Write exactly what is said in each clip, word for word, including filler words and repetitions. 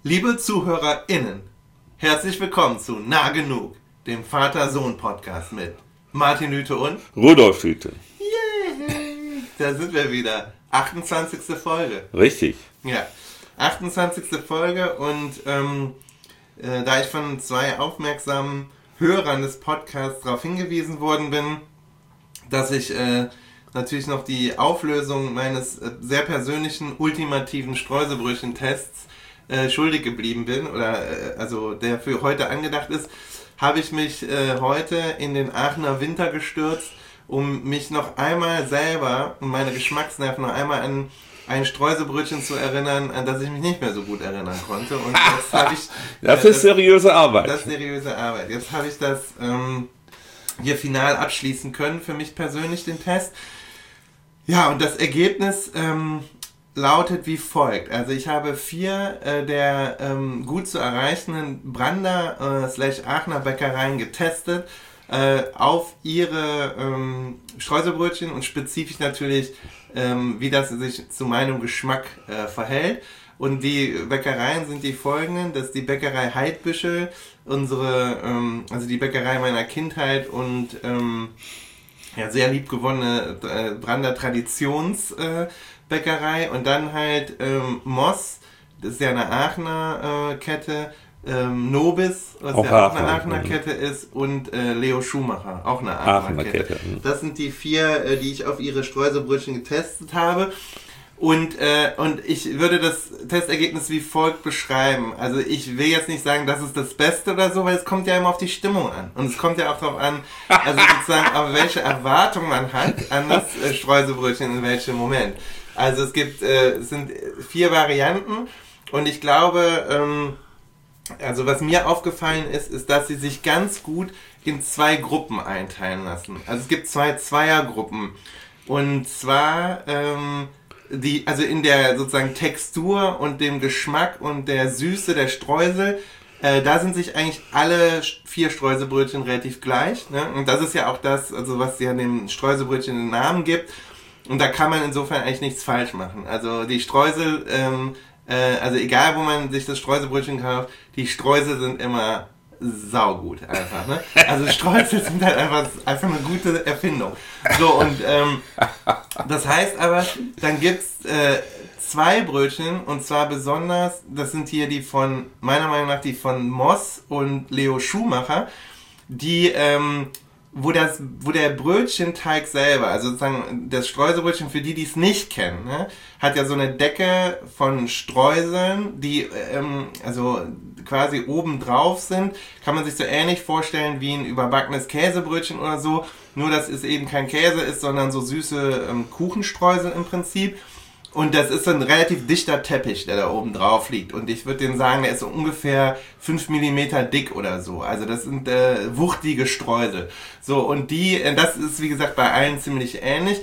Liebe ZuhörerInnen, herzlich willkommen zu Nah Genug, dem Vater-Sohn-Podcast mit Martin Lüthe und Rudolf Lüthe. Yay! Da sind wir wieder. achtundzwanzigste Folge. Richtig. Ja, achtundzwanzigste Folge und ähm, äh, da ich von zwei aufmerksamen Hörern des Podcasts darauf hingewiesen worden bin, dass ich äh, natürlich noch die Auflösung meines äh, sehr persönlichen ultimativen Streuselbrötchen-Tests äh, schuldig geblieben bin, oder äh, also der für heute angedacht ist, habe ich mich äh, heute in den Aachener Winter gestürzt, um mich noch einmal selber und meine Geschmacksnerven noch einmal an ein Streuselbrötchen zu erinnern, an das ich mich nicht mehr so gut erinnern konnte. Und jetzt habe ich... Das äh, ist seriöse Arbeit. Das ist seriöse Arbeit. Jetzt habe ich das ähm, hier final abschließen können, für mich persönlich, den Test. Ja, und das Ergebnis ähm, lautet wie folgt. Also ich habe vier äh, der ähm, gut zu erreichenden Brander äh, slash Aachener Bäckereien getestet äh, auf ihre ähm, Streuselbrötchen und spezifisch natürlich, ähm, wie das sich zu meinem Geschmack äh, verhält. Und die Bäckereien sind die folgenden. Das ist die Bäckerei Heidbüschel, unsere, ähm, also die Bäckerei meiner Kindheit und ähm, ja, sehr liebgewonnene äh, Brander Traditionsbäckerei. Äh, und dann halt ähm, Moss, das ist ja eine Aachener äh, Kette, ähm, Nobis, was auch ja auch eine Aachener Kette ist, und äh, Leo Schumacher, auch eine Aachener, Aachener Kette. Kette. Das sind die vier, äh, die ich auf ihre Streuselbrötchen getestet habe. Und, äh, und ich würde das Testergebnis wie folgt beschreiben. Also ich will jetzt nicht sagen, das ist das Beste oder so, weil es kommt ja immer auf die Stimmung an. Und es kommt ja auch darauf an, also sozusagen, auf welche Erwartung man hat an das äh, Streuselbrötchen in welchem Moment. Also es gibt, äh, es sind vier Varianten und ich glaube, ähm, also was mir aufgefallen ist, ist, dass sie sich ganz gut in zwei Gruppen einteilen lassen. Also es gibt zwei Zweiergruppen. Und zwar, ähm, die, also in der sozusagen Textur und dem Geschmack und der Süße der Streusel, äh, da sind sich eigentlich alle vier Streuselbrötchen relativ gleich, ne? Und das ist ja auch das, also was ja dem Streuselbrötchen den Namen gibt. Und da kann man insofern eigentlich nichts falsch machen. Also die Streusel, ähm, äh, also egal wo man sich das Streuselbrötchen kauft, die Streusel sind immer saugut einfach, ne? Also Streusel sind halt einfach, einfach eine gute Erfindung. So, und ähm, das heißt aber, dann gibt's äh, zwei Brötchen, und zwar besonders, das sind hier die von, meiner Meinung nach die von Moss und Leo Schumacher, die, ähm, wo das, wo der Brötchenteig selber, also sozusagen das Streuselbrötchen, für die, die es nicht kennen, ne, hat ja so eine Decke von Streuseln, die ähm, also quasi oben drauf sind. Kann man sich so ähnlich vorstellen wie ein überbackenes Käsebrötchen oder so, nur dass es eben kein Käse ist, sondern so süße ähm, Kuchenstreusel im Prinzip. Und das ist so ein relativ dichter Teppich, der da oben drauf liegt. Und ich würde denen sagen, der ist so ungefähr fünf Millimeter dick oder so. Also das sind äh, wuchtige Streusel. So, und die, äh, das ist wie gesagt bei allen ziemlich ähnlich.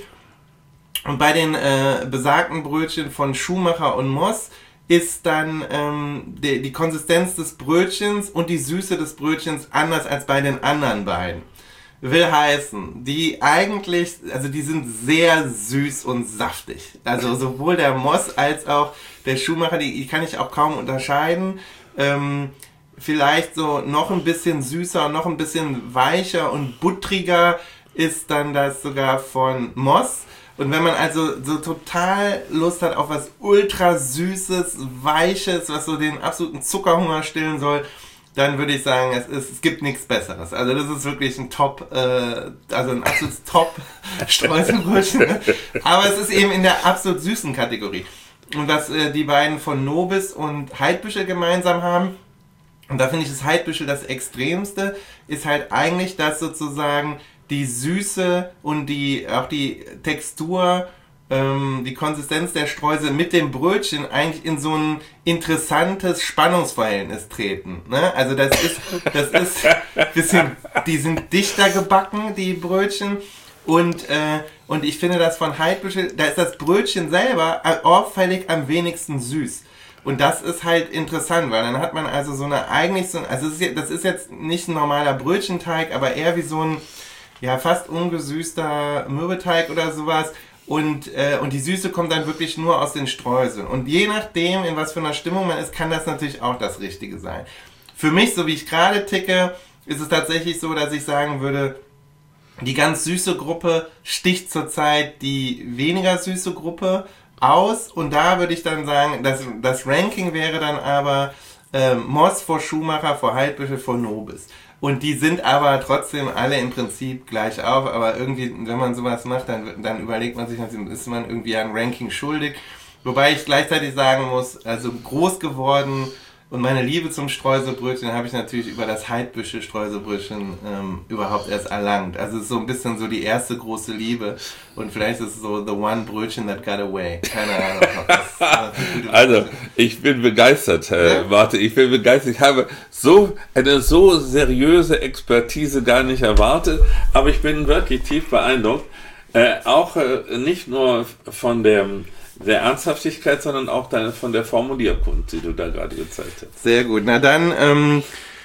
Und bei den äh, besagten Brötchen von Schumacher und Moss ist dann ähm, die, die Konsistenz des Brötchens und die Süße des Brötchens anders als bei den anderen beiden. Will heißen, die eigentlich, also die sind sehr süß und saftig. Also sowohl der Moss als auch der Schumacher, die, die kann ich auch kaum unterscheiden. Ähm, vielleicht so noch ein bisschen süßer, noch ein bisschen weicher und buttriger ist dann das sogar von Moss. Und wenn man also so total Lust hat auf was ultra süßes, weiches, was so den absoluten Zuckerhunger stillen soll, dann würde ich sagen, es, ist, es gibt nichts Besseres. Also das ist wirklich ein Top, äh, also ein absolutes Top-Streuselbrötchen. Ne? Aber es ist eben in der absolut süßen Kategorie. Und was äh, die beiden von Nobis und Heidbüschel gemeinsam haben, und da finde ich das Heidbüschel das Extremste, ist halt eigentlich, dass sozusagen die Süße und die auch die Textur, ähm, die Konsistenz der Streusel mit dem Brötchen eigentlich in so ein interessantes Spannungsverhältnis treten. Ne? Also das ist, das ist ein bisschen, die sind dichter gebacken, die Brötchen. Und, äh, und ich finde das von Heidbüschel, da ist das Brötchen selber auffällig am wenigsten süß. Und das ist halt interessant, weil dann hat man also so eine eigentlich so, also das ist jetzt, das ist jetzt nicht ein normaler Brötchenteig, aber eher wie so ein, ja, fast ungesüßter Mürbeteig oder sowas. Und, äh, und die Süße kommt dann wirklich nur aus den Streuseln. Und je nachdem, in was für einer Stimmung man ist, kann das natürlich auch das Richtige sein. Für mich, so wie ich gerade ticke, ist es tatsächlich so, dass ich sagen würde, die ganz süße Gruppe sticht zurzeit die weniger süße Gruppe aus. Und da würde ich dann sagen, das, das Ranking wäre dann aber äh, Moss vor Schumacher, vor Heidbüschel, vor Nobis. Und die sind aber trotzdem alle im Prinzip gleich auf. Aber irgendwie, wenn man sowas macht, dann, dann überlegt man sich, ist man irgendwie ein Ranking schuldig. Wobei ich gleichzeitig sagen muss, also groß geworden und meine Liebe zum Streuselbrötchen habe ich natürlich über das Heidbüschel Streuselbrötchen ähm, überhaupt erst erlangt. Also es ist so ein bisschen so die erste große Liebe und vielleicht ist es so the one Brötchen that got away. Keine Ahnung. Das, das also ich bin begeistert, äh, ja? Warte, ich bin begeistert. Ich habe so eine so seriöse Expertise gar nicht erwartet, aber ich bin wirklich tief beeindruckt. Äh, auch äh, nicht nur von der der Ernsthaftigkeit, sondern auch deine, von der Formulierkunst, die du da gerade gezeigt hast. Sehr gut. Na dann, ähm,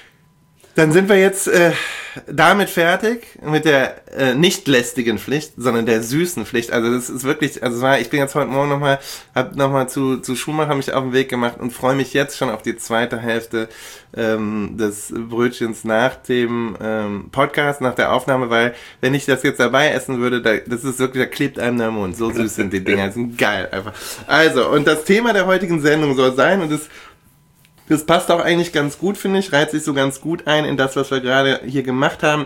dann sind wir jetzt äh, damit fertig mit der äh, nicht lästigen Pflicht, sondern der süßen Pflicht. Also das ist wirklich, also war, ich bin jetzt heute Morgen nochmal, hab nochmal zu, zu Schumacher mich auf den Weg gemacht und freue mich jetzt schon auf die zweite Hälfte ähm, des Brötchens nach dem ähm, Podcast, nach der Aufnahme, weil wenn ich das jetzt dabei essen würde, da, das ist wirklich, da klebt einem der Mund. So süß sind die Dinger, die sind geil einfach. Also, und das Thema der heutigen Sendung soll sein, und das Das passt auch eigentlich ganz gut, finde ich, reiht sich so ganz gut ein in das, was wir gerade hier gemacht haben.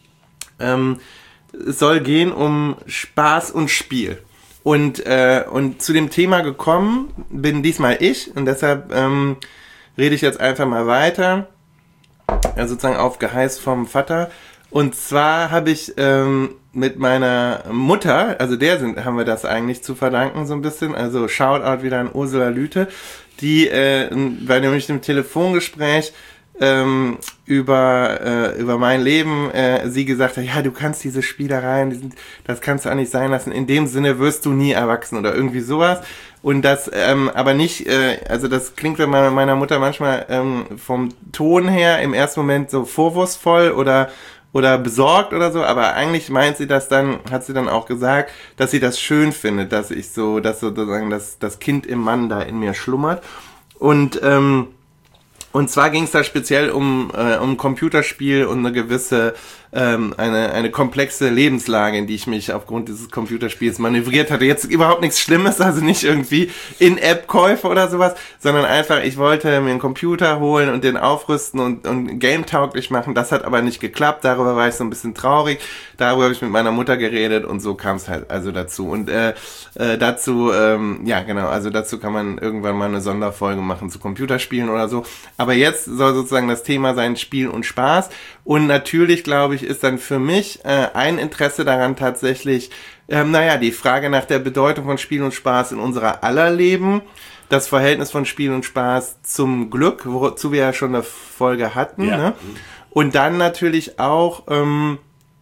Ähm, es soll gehen um Spaß und Spiel. Und, äh, und zu dem Thema gekommen bin diesmal ich, und deshalb ähm, rede ich jetzt einfach mal weiter, also sozusagen auf Geheiß vom Vater. Und zwar habe ich ähm, mit meiner Mutter, also der sind, haben wir das eigentlich zu verdanken so ein bisschen, also Shoutout wieder an Ursula Lüthe, die äh, bei nämlich dem Telefongespräch ähm, über äh, über mein Leben äh, sie gesagt hat, ja, du kannst diese Spielereien, die sind, das kannst du auch nicht sein lassen, in dem Sinne wirst du nie erwachsen oder irgendwie sowas. Und das ähm, aber nicht, äh, also das klingt bei meiner, meiner Mutter manchmal ähm, vom Ton her im ersten Moment so vorwurfsvoll oder oder besorgt oder so, aber eigentlich meint sie das dann, hat sie dann auch gesagt, dass sie das schön findet, dass ich so, dass sozusagen das, das Kind im Mann da in mir schlummert. Und ähm, und zwar ging es da speziell um äh, um Computerspiel und eine gewisse ähm, eine eine komplexe Lebenslage, in die ich mich aufgrund dieses Computerspiels manövriert hatte. Jetzt überhaupt nichts Schlimmes, also nicht irgendwie In-App-Käufe oder sowas, sondern einfach, ich wollte mir einen Computer holen und den aufrüsten und und game-tauglich machen. Das hat aber nicht geklappt. Darüber war ich so ein bisschen traurig. Darüber habe ich mit meiner Mutter geredet und so kam es halt also dazu. Und äh, äh, dazu, ähm, ja genau, also dazu kann man irgendwann mal eine Sonderfolge machen zu Computerspielen oder so. Aber jetzt soll sozusagen das Thema sein Spiel und Spaß. Und natürlich, glaube ich, ist dann für mich äh, ein Interesse daran tatsächlich, ähm, naja, die Frage nach der Bedeutung von Spiel und Spaß in unserer aller Leben, das Verhältnis von Spiel und Spaß zum Glück, wozu wir ja schon eine Folge hatten. Ja. Ne? Und dann natürlich auch ähm,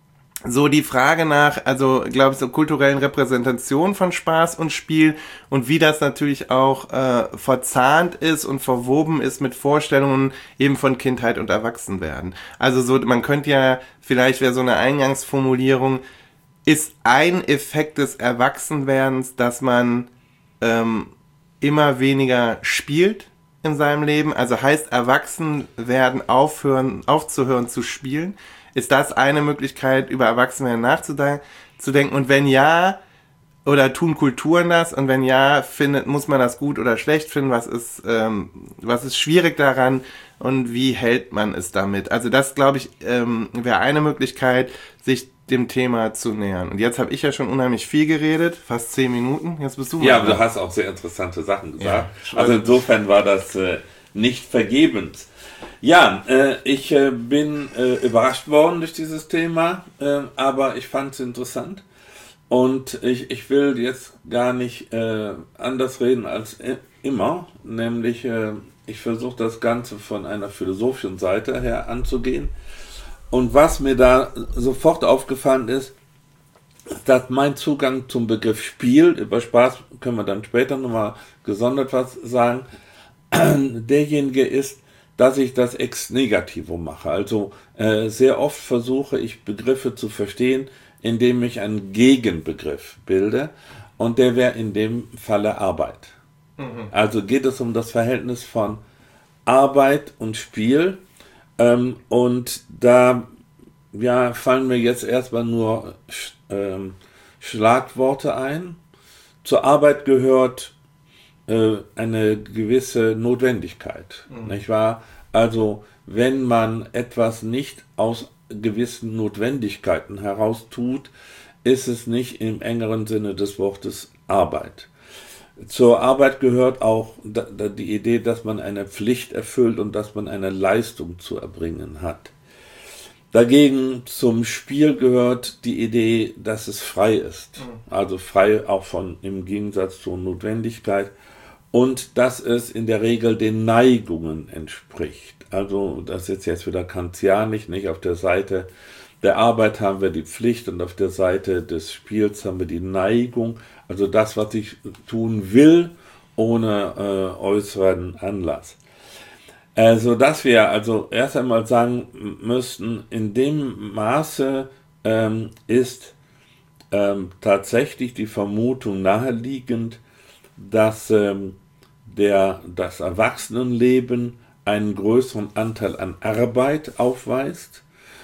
so die Frage nach, also glaube ich, so kulturellen Repräsentation von Spaß und Spiel und wie das natürlich auch äh, verzahnt ist und verwoben ist mit Vorstellungen eben von Kindheit und Erwachsenwerden. Also so, man könnte ja, vielleicht wäre so eine Eingangsformulierung, ist ein Effekt des Erwachsenwerdens, dass man ähm, immer weniger spielt in seinem Leben, also heißt Erwachsenwerden aufhören, aufzuhören zu spielen. Ist das eine Möglichkeit, über Erwachsenwerden nachzudenken? Und wenn ja, oder tun Kulturen das? Und wenn ja, findet, muss man das gut oder schlecht finden? Was ist, ähm, was ist schwierig daran? Und wie hält man es damit? Also das, glaube ich, ähm, wäre eine Möglichkeit, sich dem Thema zu nähern. Und jetzt habe ich ja schon unheimlich viel geredet, fast zehn Minuten. Jetzt bist du mal. Ja, aber du hast auch sehr interessante Sachen gesagt. Ja, also insofern war das äh, nicht vergebens. Ja, äh, ich äh, bin äh, überrascht worden durch dieses Thema, äh, aber ich fand es interessant und ich, ich will jetzt gar nicht äh, anders reden als i- immer, nämlich äh, ich versuche das Ganze von einer philosophischen Seite her anzugehen und was mir da sofort aufgefallen ist, dass mein Zugang zum Begriff Spiel, über Spaß können wir dann später nochmal gesondert was sagen, derjenige ist, dass ich das ex negativo mache. Also äh, sehr oft versuche ich Begriffe zu verstehen, indem ich einen Gegenbegriff bilde und der wäre in dem Falle Arbeit. Mhm. Also geht es um das Verhältnis von Arbeit und Spiel ähm, und da ja, fallen mir jetzt erstmal nur ähm, Schlagworte ein. Zur Arbeit gehört äh, eine gewisse Notwendigkeit, mhm. nicht wahr? Also wenn man etwas nicht aus gewissen Notwendigkeiten heraus tut, ist es nicht im engeren Sinne des Wortes Arbeit. Zur Arbeit gehört auch die Idee, dass man eine Pflicht erfüllt und dass man eine Leistung zu erbringen hat. Dagegen zum Spiel gehört die Idee, dass es frei ist. Also frei auch von im Gegensatz zur Notwendigkeit und dass es in der Regel den Neigungen entspricht. Also das ist jetzt wieder kantianisch, nicht? Auf der Seite der Arbeit haben wir die Pflicht und auf der Seite des Spiels haben wir die Neigung. Also das, was ich tun will, ohne äh, äußeren Anlass. Äh, sodass wir also erst einmal sagen müssten, in dem Maße ähm, ist ähm, tatsächlich die Vermutung naheliegend, dass ähm, der, das Erwachsenenleben einen größeren Anteil an Arbeit aufweist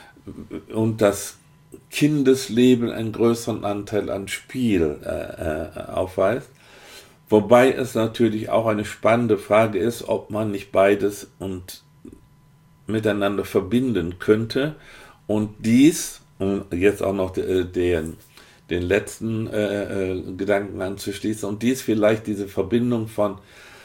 und das Kindesleben einen größeren Anteil an Spiel äh, äh, aufweist. Wobei es natürlich auch eine spannende Frage ist, ob man nicht beides und miteinander verbinden könnte und dies, um jetzt auch noch de, den, den letzten äh, äh, Gedanken anzuschließen, und dies vielleicht diese Verbindung von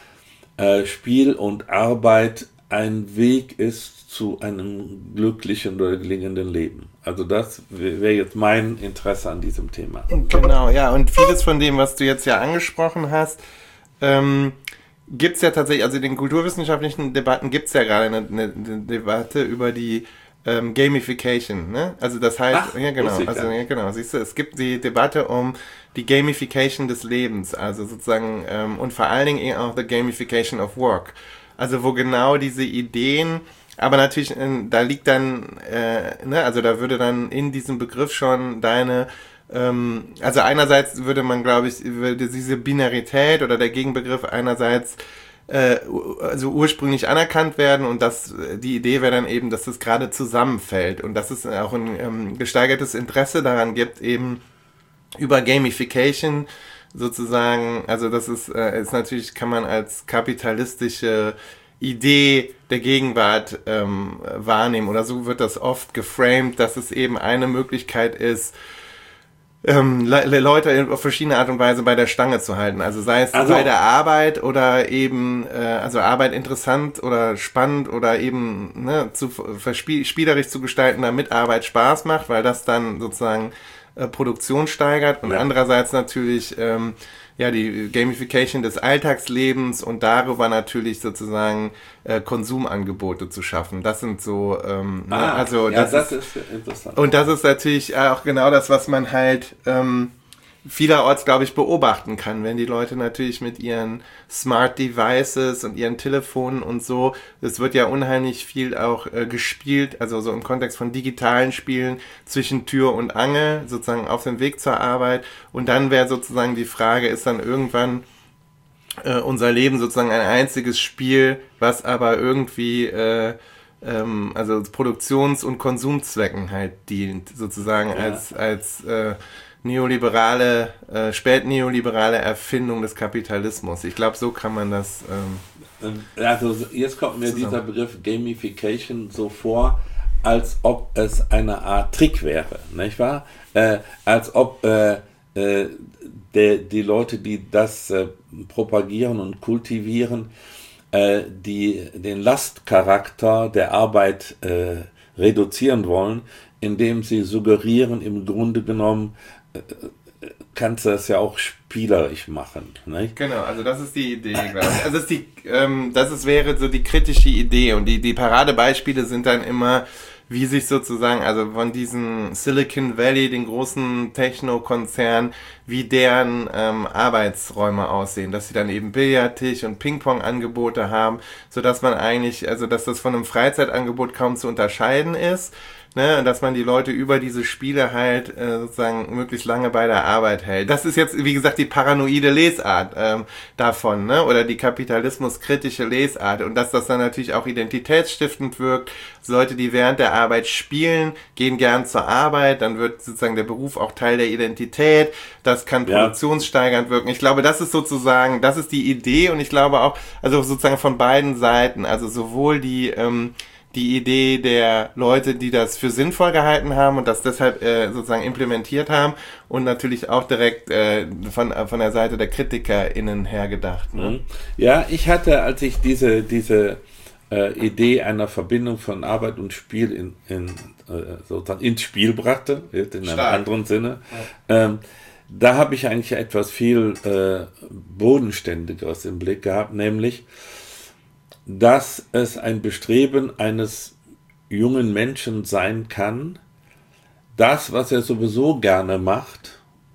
äh, Spiel und Arbeit ein Weg ist zu einem glücklichen oder gelingenden Leben. Also das wäre jetzt mein Interesse an diesem Thema. Genau, ja, und vieles von dem, was du jetzt ja angesprochen hast, ähm, gibt es ja tatsächlich, also in den kulturwissenschaftlichen Debatten gibt es ja gerade eine, eine, eine Debatte über die ähm, Gamification, ne? Also das heißt, Ach, ja genau, also ja, genau, siehst du, es gibt die Debatte um die Gamification des Lebens, also sozusagen ähm, und vor allen Dingen auch the Gamification of Work. Also wo genau diese Ideen, aber natürlich, da liegt dann, äh, ne, also da würde dann in diesem Begriff schon deine, ähm, also einerseits würde man, glaube ich, würde diese Binarität oder der Gegenbegriff einerseits äh, also ursprünglich anerkannt werden und das, die Idee wäre dann eben, dass das gerade zusammenfällt und dass es auch ein ähm, gesteigertes Interesse daran gibt, eben über Gamification sozusagen, also das ist, äh, ist natürlich, kann man als kapitalistische Idee der Gegenwart ähm, wahrnehmen oder so wird das oft geframed, dass es eben eine Möglichkeit ist, ähm, Le- Leute auf verschiedene Art und Weise bei der Stange zu halten. Also sei es also bei der Arbeit oder eben, äh, also Arbeit interessant oder spannend oder eben ne, zu verspiel- spielerisch zu gestalten, damit Arbeit Spaß macht, weil das dann sozusagen Produktion steigert und ja. andererseits natürlich ähm, ja die Gamification des Alltagslebens und darüber natürlich sozusagen äh, Konsumangebote zu schaffen. Das sind so ähm, ah, ne, also ja, das, das ist, ist interessant. Und das ist natürlich auch genau das, was man halt ähm, vielerorts, glaube ich, beobachten kann, wenn die Leute natürlich mit ihren Smart Devices und ihren Telefonen und so, es wird ja unheimlich viel auch äh, gespielt, also so im Kontext von digitalen Spielen zwischen Tür und Angel, sozusagen auf dem Weg zur Arbeit und dann wäre sozusagen die Frage, ist dann irgendwann äh, unser Leben sozusagen ein einziges Spiel, was aber irgendwie äh, ähm, also Produktions- und Konsumzwecken halt dient, sozusagen ja. als, als äh, neoliberale, äh, spätneoliberale Erfindung des Kapitalismus. Ich glaube, so kann man das ähm, also jetzt kommt mir zusammen. Dieser Begriff Gamification so vor, als ob es eine Art Trick wäre, nicht wahr? Äh, als ob äh, äh, der, die Leute, die das äh, propagieren und kultivieren, äh, die den Lastcharakter der Arbeit äh, reduzieren wollen, indem sie suggerieren, im Grunde genommen kannst du das ja auch spielerisch machen. Nicht? Genau, also das ist die Idee, glaube ich. Also das, ist die, ähm, das ist, wäre so die kritische Idee und die, die Paradebeispiele sind dann immer, wie sich sozusagen, also von diesem Silicon Valley, den großen Techno-Konzern, wie deren ähm, Arbeitsräume aussehen, dass sie dann eben Billardtisch und Ping-Pong-Angebote haben, sodass man eigentlich, also dass das von einem Freizeitangebot kaum zu unterscheiden ist, ne, dass man die Leute über diese Spiele halt äh, sozusagen möglichst lange bei der Arbeit hält. Das ist jetzt, wie gesagt, die paranoide Lesart ähm, davon, ne, oder die kapitalismuskritische Lesart, und dass das dann natürlich auch identitätsstiftend wirkt. Leute, die während der Arbeit spielen, gehen gern zur Arbeit, dann wird sozusagen der Beruf auch Teil der Identität, das kann ja. produktionssteigernd wirken. Ich glaube, das ist sozusagen, das ist die Idee, und ich glaube auch, also sozusagen von beiden Seiten, also sowohl die ähm, die Idee der Leute, die das für sinnvoll gehalten haben und das deshalb äh, sozusagen implementiert haben, und natürlich auch direkt äh, von von der Seite der KritikerInnen her gedacht. Ne? Ja, ich hatte, als ich diese diese äh, Idee einer Verbindung von Arbeit und Spiel in, in äh, sozusagen ins Spiel brachte, in einem Stark. anderen Sinne, ja. ähm, da habe ich eigentlich etwas viel äh, Bodenständigeres im Blick gehabt, nämlich dass es ein Bestreben eines jungen Menschen sein kann, das, was er sowieso gerne macht,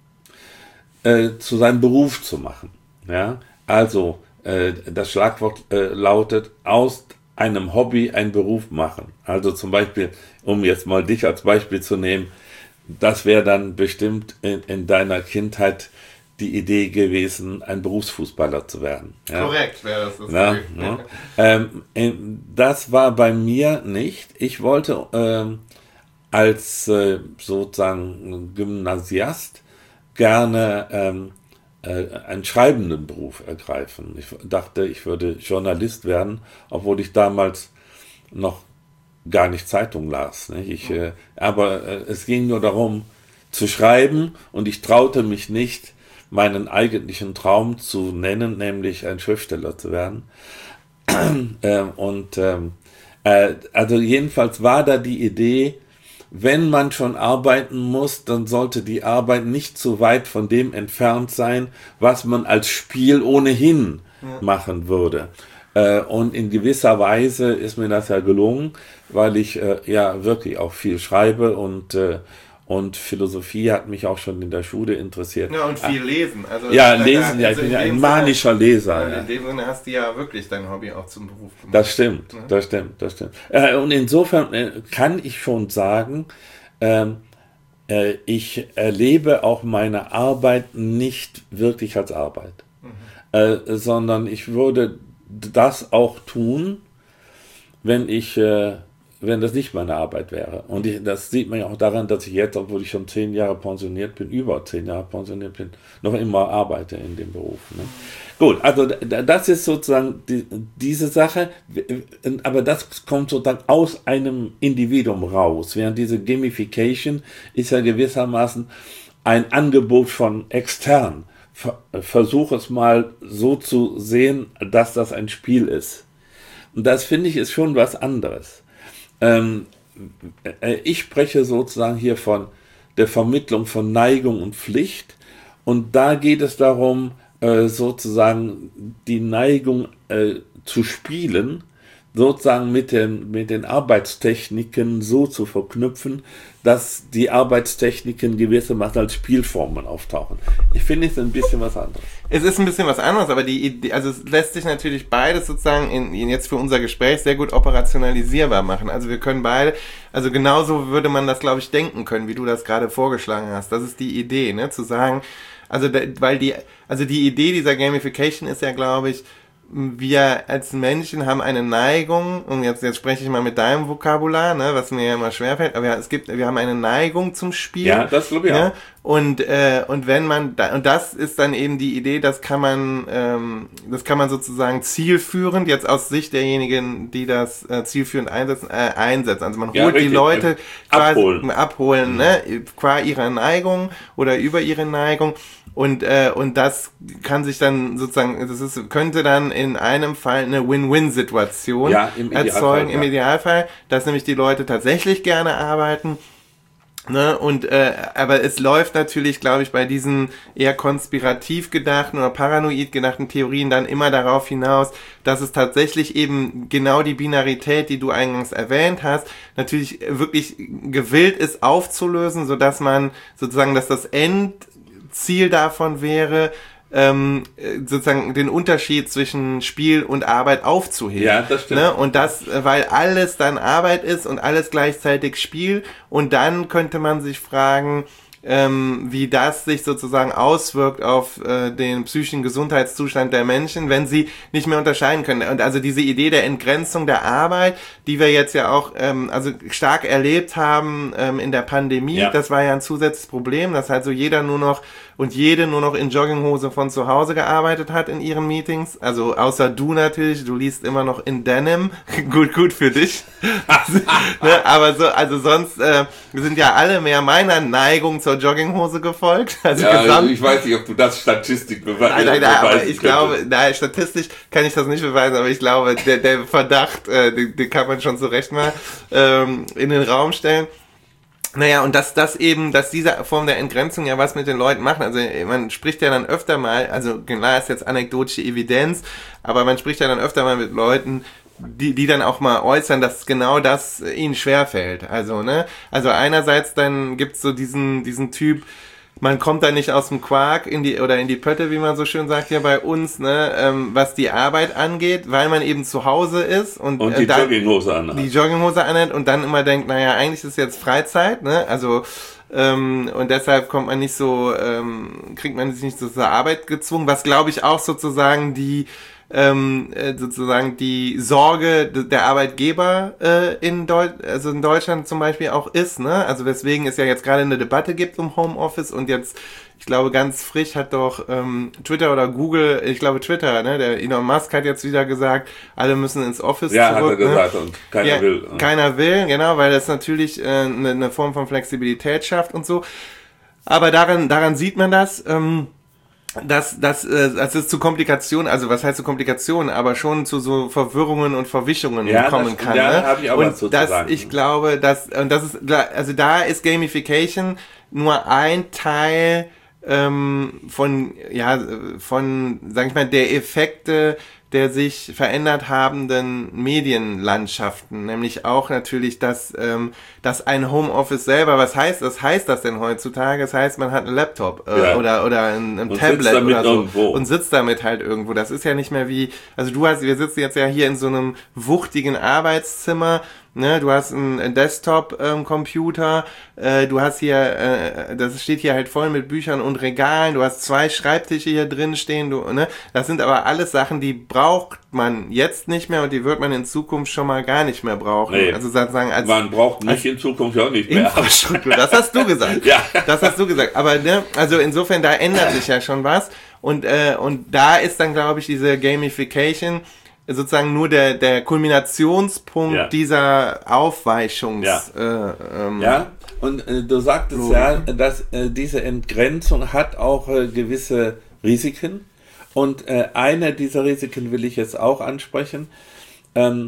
äh, zu seinem Beruf zu machen. Ja? Also äh, das Schlagwort äh, lautet, aus einem Hobby einen Beruf machen. Also zum Beispiel, um jetzt mal dich als Beispiel zu nehmen, das wäre dann bestimmt in, in deiner Kindheit die Idee gewesen, ein Berufsfußballer zu werden. Ja? Korrekt wäre das. Das, ja, ja. Ähm, das war bei mir nicht. Ich wollte ähm, als äh, sozusagen Gymnasiast gerne ähm, äh, einen schreibenden Beruf ergreifen. Ich dachte, ich würde Journalist werden, obwohl ich damals noch gar nicht Zeitung las. Nicht? Ich, äh, aber äh, es ging nur darum, zu schreiben, und ich traute mich nicht, meinen eigentlichen Traum zu nennen, nämlich ein Schriftsteller zu werden. ähm, und ähm, äh, also jedenfalls war da die Idee, wenn man schon arbeiten muss, dann sollte die Arbeit nicht zu weit von dem entfernt sein, was man als Spiel ohnehin ja. machen würde. Äh, und in gewisser Weise ist mir das ja gelungen, weil ich äh, ja wirklich auch viel schreibe, und äh, Und Philosophie hat mich auch schon in der Schule interessiert. Ja, und viel lesen. Also ja, lesen, ja, ich bin ja ein manischer Leser. Ja, in dem Sinne hast du ja wirklich dein Hobby auch zum Beruf gemacht. Das stimmt, ja? das stimmt, das stimmt. Und insofern kann ich schon sagen, ich erlebe auch meine Arbeit nicht wirklich als Arbeit, mhm. sondern ich würde das auch tun, wenn ich... wenn das nicht meine Arbeit wäre. Und ich, das sieht man ja auch daran, dass ich jetzt, obwohl ich schon zehn Jahre pensioniert bin, über zehn Jahre pensioniert bin, noch immer arbeite in dem Beruf. Ne? Gut, also das ist sozusagen die, diese Sache, aber das kommt sozusagen aus einem Individuum raus, während diese Gamification ist ja gewissermaßen ein Angebot von extern. Versuche es mal so zu sehen, dass das ein Spiel ist. Und das, finde ich, ist schon was anderes. Ähm, ich spreche sozusagen hier von der Vermittlung von Neigung und Pflicht, und da geht es darum, äh, sozusagen die Neigung äh, zu spielen, sozusagen mit den, mit den Arbeitstechniken so zu verknüpfen, dass die Arbeitstechniken gewissermaßen als Spielformen auftauchen. Ich finde, es ist ein bisschen was anderes. Es ist ein bisschen was anderes, aber die Idee, also es lässt sich natürlich beides sozusagen in, in jetzt für unser Gespräch sehr gut operationalisierbar machen. Also wir können beide, also genauso würde man das, glaube ich, denken können, wie du das gerade vorgeschlagen hast. Das ist die Idee, ne, zu sagen, also da, weil die, also die Idee dieser Gamification ist ja, glaube ich, wir als Menschen haben eine Neigung, und jetzt, jetzt spreche ich mal mit deinem Vokabular, ne, was mir ja immer schwerfällt, aber ja, es gibt, wir haben eine Neigung zum Spiel. Ja, das glaube ich ne? auch. Und, äh, und wenn man, da, und das ist dann eben die Idee, das kann man, ähm, das kann man sozusagen zielführend, jetzt aus Sicht derjenigen, die das äh, zielführend einsetzen, äh, einsetzen. Also man holt ja, die Leute quasi abholen, abholen mhm. ne, qua ihrer Neigung oder über ihre Neigung. Und äh, und das kann sich dann sozusagen, das ist, könnte dann in einem Fall eine Win-Win-Situation ja, im erzeugen, ja. im Idealfall, dass nämlich die Leute tatsächlich gerne arbeiten. Ne, und äh, aber es läuft natürlich, glaube ich, bei diesen eher konspirativ gedachten oder paranoid gedachten Theorien dann immer darauf hinaus, dass es tatsächlich eben genau die Binarität, die du eingangs erwähnt hast, natürlich wirklich gewillt ist aufzulösen, sodass man sozusagen, dass das End Ziel davon wäre, ähm, sozusagen den Unterschied zwischen Spiel und Arbeit aufzuheben. Ja, das stimmt. Ne? Und das, weil alles dann Arbeit ist und alles gleichzeitig Spiel. Und dann könnte man sich fragen, ähm, wie das sich sozusagen auswirkt auf äh, den psychischen Gesundheitszustand der Menschen, wenn sie nicht mehr unterscheiden können. Und also diese Idee der Entgrenzung der Arbeit, die wir jetzt ja auch ähm, also stark erlebt haben ähm, in der Pandemie, ja. Das war ja ein zusätzliches Problem, dass halt so jeder nur noch und jede nur noch in Jogginghose von zu Hause gearbeitet hat in ihren Meetings. Also außer du natürlich, du liest immer noch in Denim. gut, gut für dich. also, ne, aber so, also sonst äh, sind ja alle mehr meiner Neigung zur Jogginghose gefolgt. Also ja, gesamt, ich weiß nicht, ob du das Statistik beweisen kannst. Nein, nein, nein, aber ich glaube, nein, statistisch kann ich das nicht beweisen, aber ich glaube, der, der Verdacht, äh, den, den kann man schon zurecht mal ähm, in den Raum stellen. Naja, und dass das eben, dass diese Form der Entgrenzung ja was mit den Leuten macht. Also man spricht ja dann öfter mal, also klar ist jetzt anekdotische Evidenz, aber man spricht ja dann öfter mal mit Leuten, die die dann auch mal äußern, dass genau das ihnen schwerfällt. Also, ne? Also einerseits dann gibt's so diesen diesen Typ, man kommt da nicht aus dem Quark in die oder in die Pötte, wie man so schön sagt hier bei uns, ne, ähm, was die Arbeit angeht, weil man eben zu Hause ist und, und die äh, dann Jogginghose anhat. Die Jogginghose anhat und dann immer denkt, naja, eigentlich ist jetzt Freizeit, ne? Also ähm, und deshalb kommt man nicht so, ähm, kriegt man sich nicht so zur Arbeit gezwungen, was glaube ich auch sozusagen die ähm, äh, sozusagen die Sorge der Arbeitgeber äh, in, Deu- also in Deutschland zum Beispiel auch ist, ne? Also weswegen es ja jetzt gerade eine Debatte gibt um Homeoffice und jetzt, ich glaube ganz frisch hat doch ähm, Twitter oder Google, ich glaube Twitter, ne? Der Elon Musk hat jetzt wieder gesagt, alle müssen ins Office ja, zurück. Ja, hat er gesagt ne? und keiner ja, will. Keiner will, genau, weil das natürlich äh, eine, eine Form von Flexibilität schafft und so. Aber daran, daran sieht man das, ähm, dass das äh, das ist zu Komplikationen, also was heißt zu Komplikationen, aber schon zu so Verwirrungen und Verwischungen ja, kommen das, kann. Ja, ne? habe ich auch und was zu das, sagen. ich glaube, dass und das ist also da ist Gamification nur ein Teil ähm, von ja von sag ich mal der Effekte der sich verändert habenden Medienlandschaften, nämlich auch natürlich, dass, ähm, dass ein Homeoffice selber, was heißt das, heißt das denn heutzutage? Das heißt, man hat einen Laptop äh, ja. oder oder ein, ein Tablet oder so irgendwo. Und sitzt damit halt irgendwo. Das ist ja nicht mehr wie, also du hast, wir sitzen jetzt ja hier in so einem wuchtigen Arbeitszimmer. Ne, du hast einen Desktop-Computer, ähm, äh, du hast hier, äh, das steht hier halt voll mit Büchern und Regalen, du hast zwei Schreibtische hier drin stehen, du, ne, das sind aber alles Sachen, die braucht man jetzt nicht mehr und die wird man in Zukunft schon mal gar nicht mehr brauchen. Nee, also sozusagen als man braucht nicht in Zukunft auch nicht mehr. Infrastruktur, das hast du gesagt. Ja. Das hast du gesagt. Aber ne, also insofern, da ändert sich ja schon was und äh, und da ist dann, glaube ich, diese Gamification sozusagen nur der der Kulminationspunkt ja. dieser Aufweichungs ja, äh, ähm, ja. Und äh, du sagtest so. ja, dass äh, diese Entgrenzung hat auch äh, gewisse Risiken und äh, eine dieser Risiken will ich jetzt auch ansprechen. Ähm,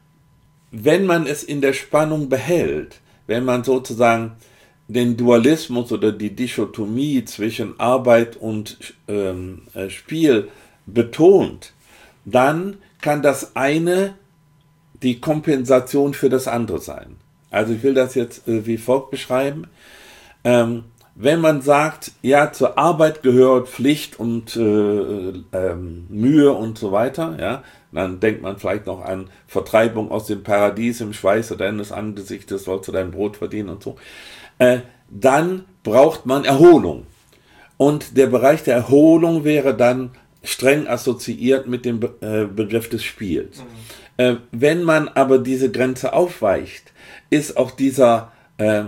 wenn man es in der Spannung behält, wenn man sozusagen den Dualismus oder die Dichotomie zwischen Arbeit und ähm, äh, Spiel betont, dann kann das eine die Kompensation für das andere sein. Also ich will das jetzt äh, wie folgt beschreiben. Ähm, wenn man sagt, ja, zur Arbeit gehört Pflicht und äh, äh, Mühe und so weiter, ja, dann denkt man vielleicht noch an Vertreibung aus dem Paradies im Schweiße deines Angesichtes, sollst du dein Brot verdienen und so. Äh, dann braucht man Erholung. Und der Bereich der Erholung wäre dann streng assoziiert mit dem Be- äh, Begriff des Spiels. Mhm. Äh, wenn man aber diese Grenze aufweicht, ist auch dieser äh,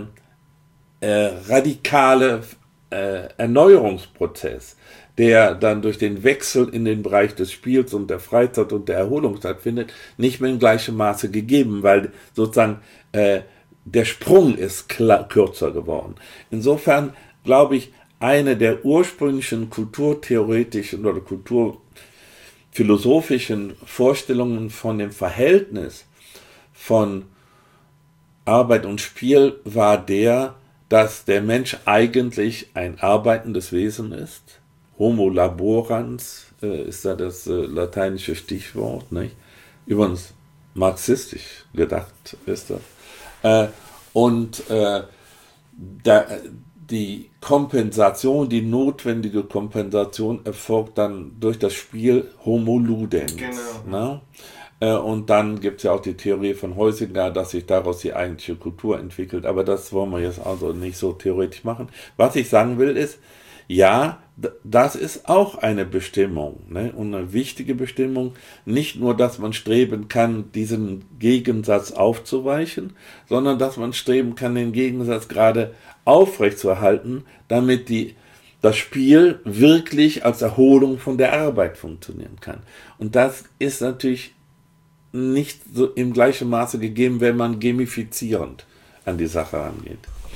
äh, radikale äh, Erneuerungsprozess, der dann durch den Wechsel in den Bereich des Spiels und der Freizeit und der Erholung stattfindet, nicht mehr in gleichem Maße gegeben, weil sozusagen äh, der Sprung ist klar, kürzer geworden. Insofern glaube ich, eine der ursprünglichen kulturtheoretischen oder kulturphilosophischen Vorstellungen von dem Verhältnis von Arbeit und Spiel war der, dass der Mensch eigentlich ein arbeitendes Wesen ist. Homo laborans äh, ist da das äh, lateinische Stichwort, nicht? Übrigens marxistisch gedacht ist das. Äh, und äh, da die Kompensation, die notwendige Kompensation erfolgt dann durch das Spiel Homo Ludens. Genau. Ne? Und dann gibt es ja auch die Theorie von Heusinger, dass sich daraus die eigentliche Kultur entwickelt. Aber das wollen wir jetzt also nicht so theoretisch machen. Was ich sagen will ist, ja, das ist auch eine Bestimmung, ne? Und eine wichtige Bestimmung. Nicht nur, dass man streben kann, diesen Gegensatz aufzuweichen, sondern dass man streben kann, den Gegensatz gerade aufrechtzuerhalten, damit die, das Spiel wirklich als Erholung von der Arbeit funktionieren kann. Und das ist natürlich nicht so im gleichen Maße gegeben, wenn man gamifizierend an die Sache rangeht.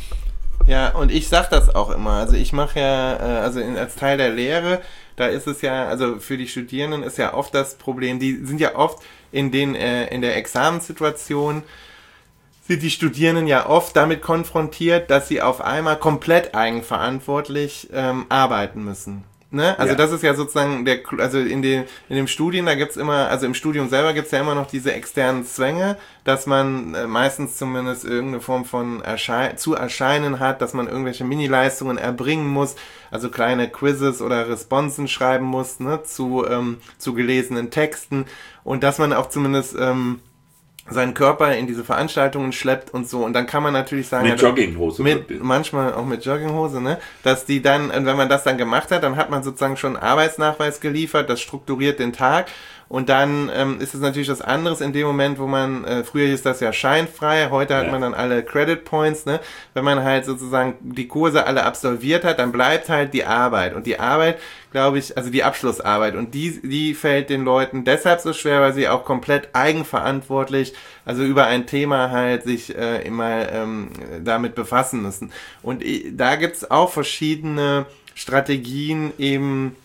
Ja, und ich sag das auch immer. Also ich mache ja, also in, als Teil der Lehre, da ist es ja, also für die Studierenden ist ja oft das Problem, die sind ja oft in den, äh, in der Examenssituation, sind die Studierenden ja oft damit konfrontiert, dass sie auf einmal komplett eigenverantwortlich ähm, arbeiten müssen. Ne? Also ja. Das ist ja sozusagen der, also in den in dem Studien, da gibt's immer, also im Studium selber gibt's ja immer noch diese externen Zwänge, dass man äh, meistens zumindest irgendeine Form von Erschei- zu erscheinen hat, dass man irgendwelche Mini-Leistungen erbringen muss, also kleine Quizzes oder Responsen schreiben muss, ne, zu ähm, zu gelesenen Texten, und dass man auch zumindest ähm, seinen Körper in diese Veranstaltungen schleppt und so. Und dann kann man natürlich sagen... Mit Jogginghose. Mit, manchmal auch mit Jogginghose, ne? Dass die dann, wenn man das dann gemacht hat, dann hat man sozusagen schon einen Arbeitsnachweis geliefert, das strukturiert den Tag. Und dann ähm, ist es natürlich was anderes in dem Moment, wo man, äh, früher hieß das ja scheinfrei, heute hat ja. man dann alle Credit Points, ne? Wenn man halt sozusagen die Kurse alle absolviert hat, dann bleibt halt die Arbeit. Und die Arbeit, glaube ich, also die Abschlussarbeit, und die, die fällt den Leuten deshalb so schwer, weil sie auch komplett eigenverantwortlich, also über ein Thema halt sich äh, immer ähm, damit befassen müssen. Und äh, da gibt's auch verschiedene Strategien eben,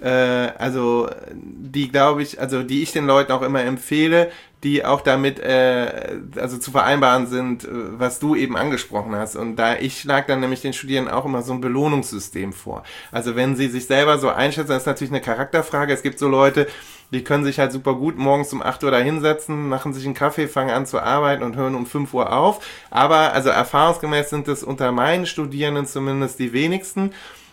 also die glaube ich, also die ich den Leuten auch immer empfehle, die auch damit äh, also zu vereinbaren sind, was du eben angesprochen hast. Und da ich schlage dann nämlich den Studierenden auch immer so ein Belohnungssystem vor. Also wenn sie sich selber so einschätzen, das ist natürlich eine Charakterfrage. Es gibt so Leute, die können sich halt super gut morgens um acht Uhr da hinsetzen, machen sich einen Kaffee, fangen an zu arbeiten und hören um fünf Uhr auf. Aber also erfahrungsgemäß sind es unter meinen Studierenden zumindest die wenigsten.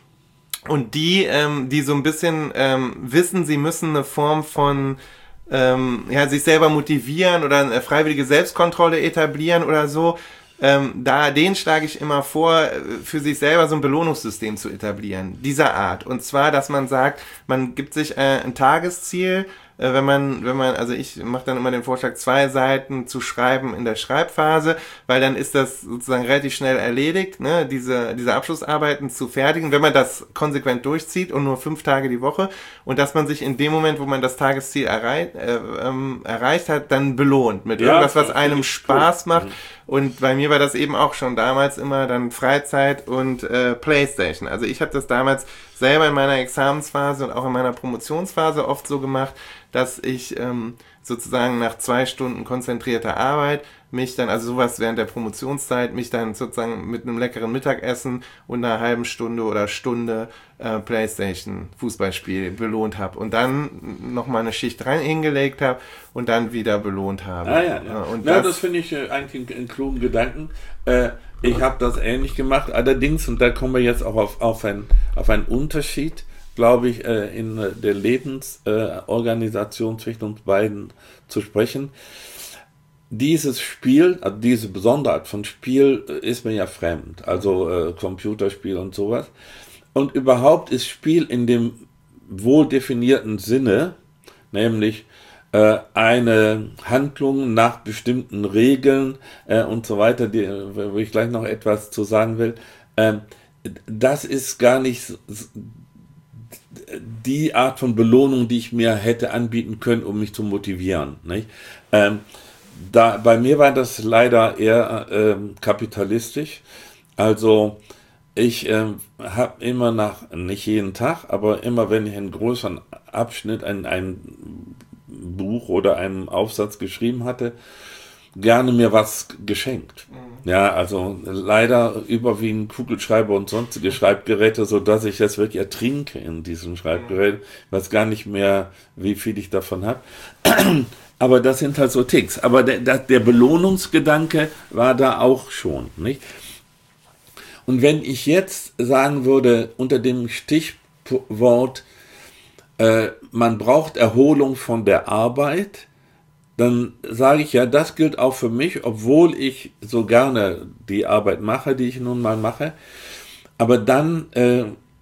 Und die, ähm, die so ein bisschen ähm, wissen, sie müssen eine Form von ähm, ja, sich selber motivieren oder eine freiwillige Selbstkontrolle etablieren oder so, ähm, da denen schlage ich immer vor, für sich selber so ein Belohnungssystem zu etablieren, dieser Art. Und zwar, dass man sagt, man gibt sich äh, ein Tagesziel, äh, wenn man, wenn man, also ich mache dann immer den Vorschlag, zwei Seiten zu schreiben in der Schreibphase, weil dann ist das sozusagen relativ schnell erledigt, ne, diese, diese Abschlussarbeiten zu fertigen, wenn man das konsequent durchzieht und nur fünf Tage die Woche, und dass man sich in dem Moment, wo man das Tagesziel errei- äh, ähm, erreicht hat, dann belohnt mit ja, irgendwas, was einem Spaß cool. macht. Und bei mir war das eben auch schon damals immer dann Freizeit und äh, Playstation. Also ich habe das damals selber in meiner Examensphase und auch in meiner Promotionsphase oft so gemacht, dass ich ähm, sozusagen nach zwei Stunden konzentrierter Arbeit mich dann, also sowas während der Promotionszeit, mich dann sozusagen mit einem leckeren Mittagessen und einer halben Stunde oder Stunde äh, Playstation, Fußballspiel belohnt habe und dann nochmal eine Schicht rein hingelegt habe und dann wieder belohnt habe. Ah, ja, ja. Und ja, das, das finde ich äh, eigentlich einen, einen klugen Gedanken. Äh, ich habe das ähnlich gemacht, allerdings, und da kommen wir jetzt auch auf, auf, ein, auf einen Unterschied, glaube ich, äh, in der Lebensorganisation äh, zwischen uns beiden zu sprechen. Dieses Spiel, also diese Besonderheit von Spiel ist mir ja fremd, also äh, Computerspiel und sowas. Und überhaupt ist Spiel in dem wohl definierten Sinne, nämlich äh, eine Handlung nach bestimmten Regeln äh, und so weiter, die, wo ich gleich noch etwas zu sagen will, äh, das ist gar nicht die Art von Belohnung, die ich mir hätte anbieten können, um mich zu motivieren, nicht? Ähm, Da, bei mir war das leider eher ähm, kapitalistisch. Also ich ähm, habe immer nach, nicht jeden Tag, aber immer wenn ich einen größeren Abschnitt, ein, ein Buch oder einen Aufsatz geschrieben hatte, gerne mir was geschenkt. Mhm. Ja, also leider überwiegend Kugelschreiber und sonstige Schreibgeräte, so dass ich das wirklich ertrinke in diesem Schreibgerät, weiß gar nicht mehr, wie viel ich davon habe. Aber das sind halt so Ticks. Aber der, der, der Belohnungsgedanke war da auch schon, nicht? Und wenn ich jetzt sagen würde, unter dem Stichwort, äh, man braucht Erholung von der Arbeit, dann sage ich ja, das gilt auch für mich, obwohl ich so gerne die Arbeit mache, die ich nun mal mache. Aber dann äh,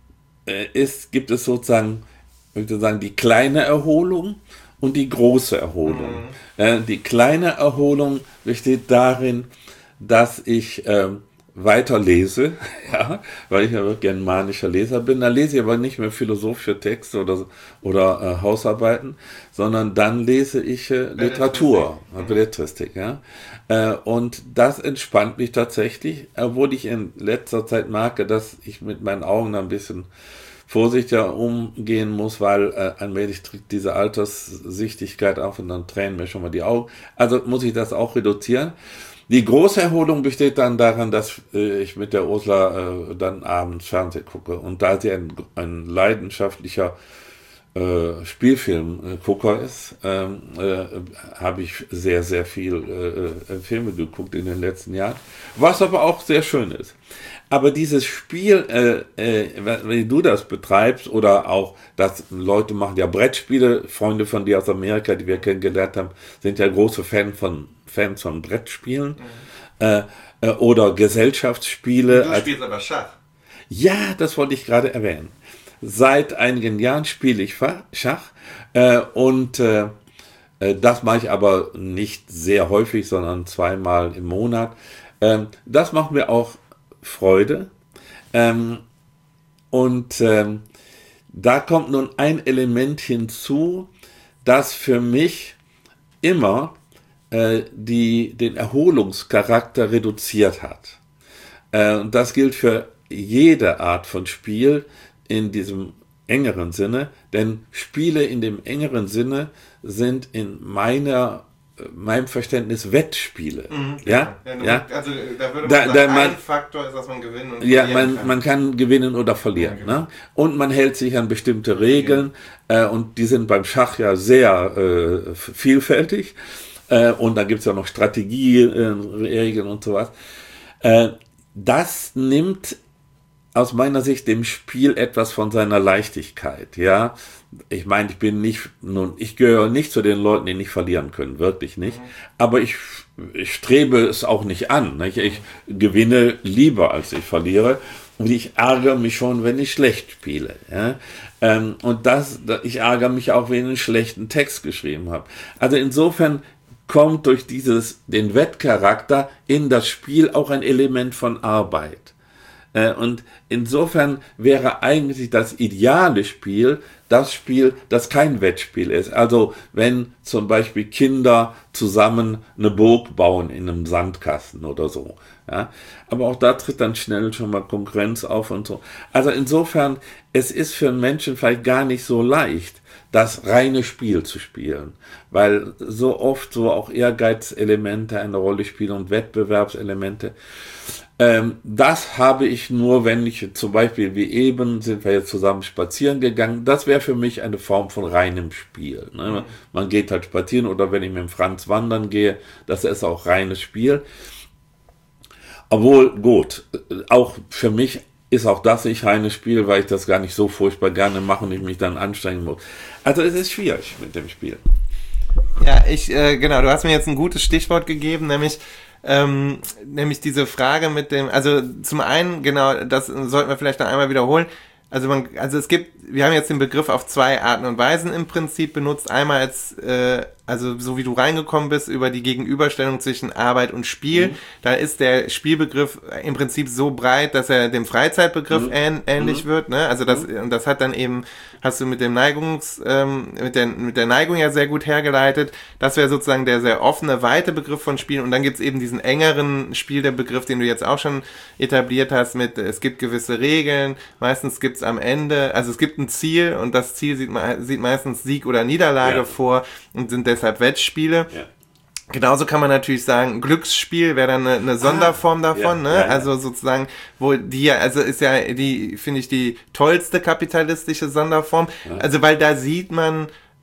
ist, gibt es sozusagen, ich würde sagen, die kleine Erholung und die große Erholung. Mhm. Äh, die kleine Erholung besteht darin, dass ich äh, weiter lese, ja, weil ich ja wirklich ein manischer Leser bin. Da lese ich aber nicht mehr philosophische Texte oder, oder äh, Hausarbeiten, sondern dann lese ich äh, Literatur, Belletristik. Ja. Äh, und das entspannt mich tatsächlich, obwohl ich in letzter Zeit merke, dass ich mit meinen Augen ein bisschen vorsichtiger umgehen muss, weil äh, allmählich tritt diese Alterssichtigkeit auf und dann tränen mir schon mal die Augen. Also muss ich das auch reduzieren. Die große Erholung besteht dann daran, dass äh, ich mit der Ursula äh, dann abends Fernsehen gucke. Und da sie ein, ein leidenschaftlicher äh, Spielfilmgucker ist, äh, äh, habe ich sehr, sehr viel äh, Filme geguckt in den letzten Jahren, was aber auch sehr schön ist. Aber dieses Spiel, äh, äh, wenn du das betreibst, oder auch, dass Leute machen ja Brettspiele, Freunde von dir aus Amerika, die wir kennengelernt haben, sind ja große Fan von, Fans von Brettspielen, mhm. äh, äh, oder Gesellschaftsspiele. Du spielst aber Schach. Ja, das wollte ich gerade erwähnen. Seit einigen Jahren spiele ich Schach äh, und äh, das mache ich aber nicht sehr häufig, sondern zweimal im Monat. Ähm, das macht mir auch Freude. Ähm, und ähm, da kommt nun ein Element hinzu, das für mich immer äh, die, den Erholungscharakter reduziert hat. Äh, und das gilt für jede Art von Spiel in diesem engeren Sinne, denn Spiele in dem engeren Sinne sind in meiner meinem Verständnis Wettspiele. Mhm, ja, ja, ja. Also da würde man da, sagen, da man, ein Faktor ist, dass man gewinnen und ja, verlieren man, kann. man kann gewinnen oder verlieren. Ja, genau. Ne? Und man hält sich an bestimmte Regeln, ja. äh, und die sind beim Schach ja sehr äh, vielfältig. Äh, und dann gibt es ja noch Strategieregeln äh, und sowas. Äh, das nimmt aus meiner Sicht dem Spiel etwas von seiner Leichtigkeit, ja. Ich meine, ich bin nicht, nun, ich gehöre nicht zu den Leuten, die nicht verlieren können, wirklich nicht. Mhm. Aber ich, ich strebe es auch nicht an. Nicht? Ich gewinne lieber, als ich verliere. Und ich ärgere mich schon, wenn ich schlecht spiele. Ja? Ähm, und das, ich ärgere mich auch, wenn ich einen schlechten Text geschrieben habe. Also insofern kommt durch dieses, den Wettcharakter in das Spiel auch ein Element von Arbeit. Und insofern wäre eigentlich das ideale Spiel das Spiel, das kein Wettspiel ist. Also wenn zum Beispiel Kinder zusammen eine Burg bauen in einem Sandkasten oder so. Ja? Aber auch da tritt dann schnell schon mal Konkurrenz auf und so. Also insofern, es ist für einen Menschen vielleicht gar nicht so leicht, das reine Spiel zu spielen, weil so oft so auch Ehrgeizelemente eine Rolle spielen und Wettbewerbselemente. Ähm, das habe ich nur, wenn ich zum Beispiel, wie eben, sind wir jetzt zusammen spazieren gegangen, das wäre für mich eine Form von reinem Spiel. Ne? Mhm. Man geht halt spazieren, oder wenn ich mit dem Franz wandern gehe, das ist auch reines Spiel. Obwohl, gut, auch für mich ist auch das nicht reines Spiel, weil ich das gar nicht so furchtbar gerne mache und ich mich dann anstrengen muss. Also es ist schwierig mit dem Spiel. Ja, ich, äh, genau, du hast mir jetzt ein gutes Stichwort gegeben, nämlich Ähm, nämlich diese Frage mit dem, also zum einen, genau, das sollten wir vielleicht noch einmal wiederholen, also man, also es gibt, wir haben jetzt den Begriff auf zwei Arten und Weisen im Prinzip benutzt, einmal als, äh, also so wie du reingekommen bist, über die Gegenüberstellung zwischen Arbeit und Spiel, mhm. da ist der Spielbegriff im Prinzip so breit, dass er dem Freizeitbegriff mhm. ähn, ähnlich mhm. wird, ne, also das, mhm. und das hat dann eben, hast du mit dem Neigungs, ähm, mit der, mit der Neigung ja sehr gut hergeleitet, das wäre sozusagen der sehr offene, weite Begriff von Spielen, und dann gibt's eben diesen engeren Spiel, der Begriff, den du jetzt auch schon etabliert hast, mit, es gibt gewisse Regeln, meistens gibt's am Ende, also es gibt ein Ziel, und das Ziel sieht, sieht meistens Sieg oder Niederlage ja. vor und sind deshalb Wettspiele. Ja. Genauso kann man natürlich sagen, Glücksspiel wäre dann eine, eine Sonderform ah, davon, ja, ne? Ja, ja. Also sozusagen, wo die, also ist ja die, finde ich, die tollste kapitalistische Sonderform. Ja. Also weil da sieht man,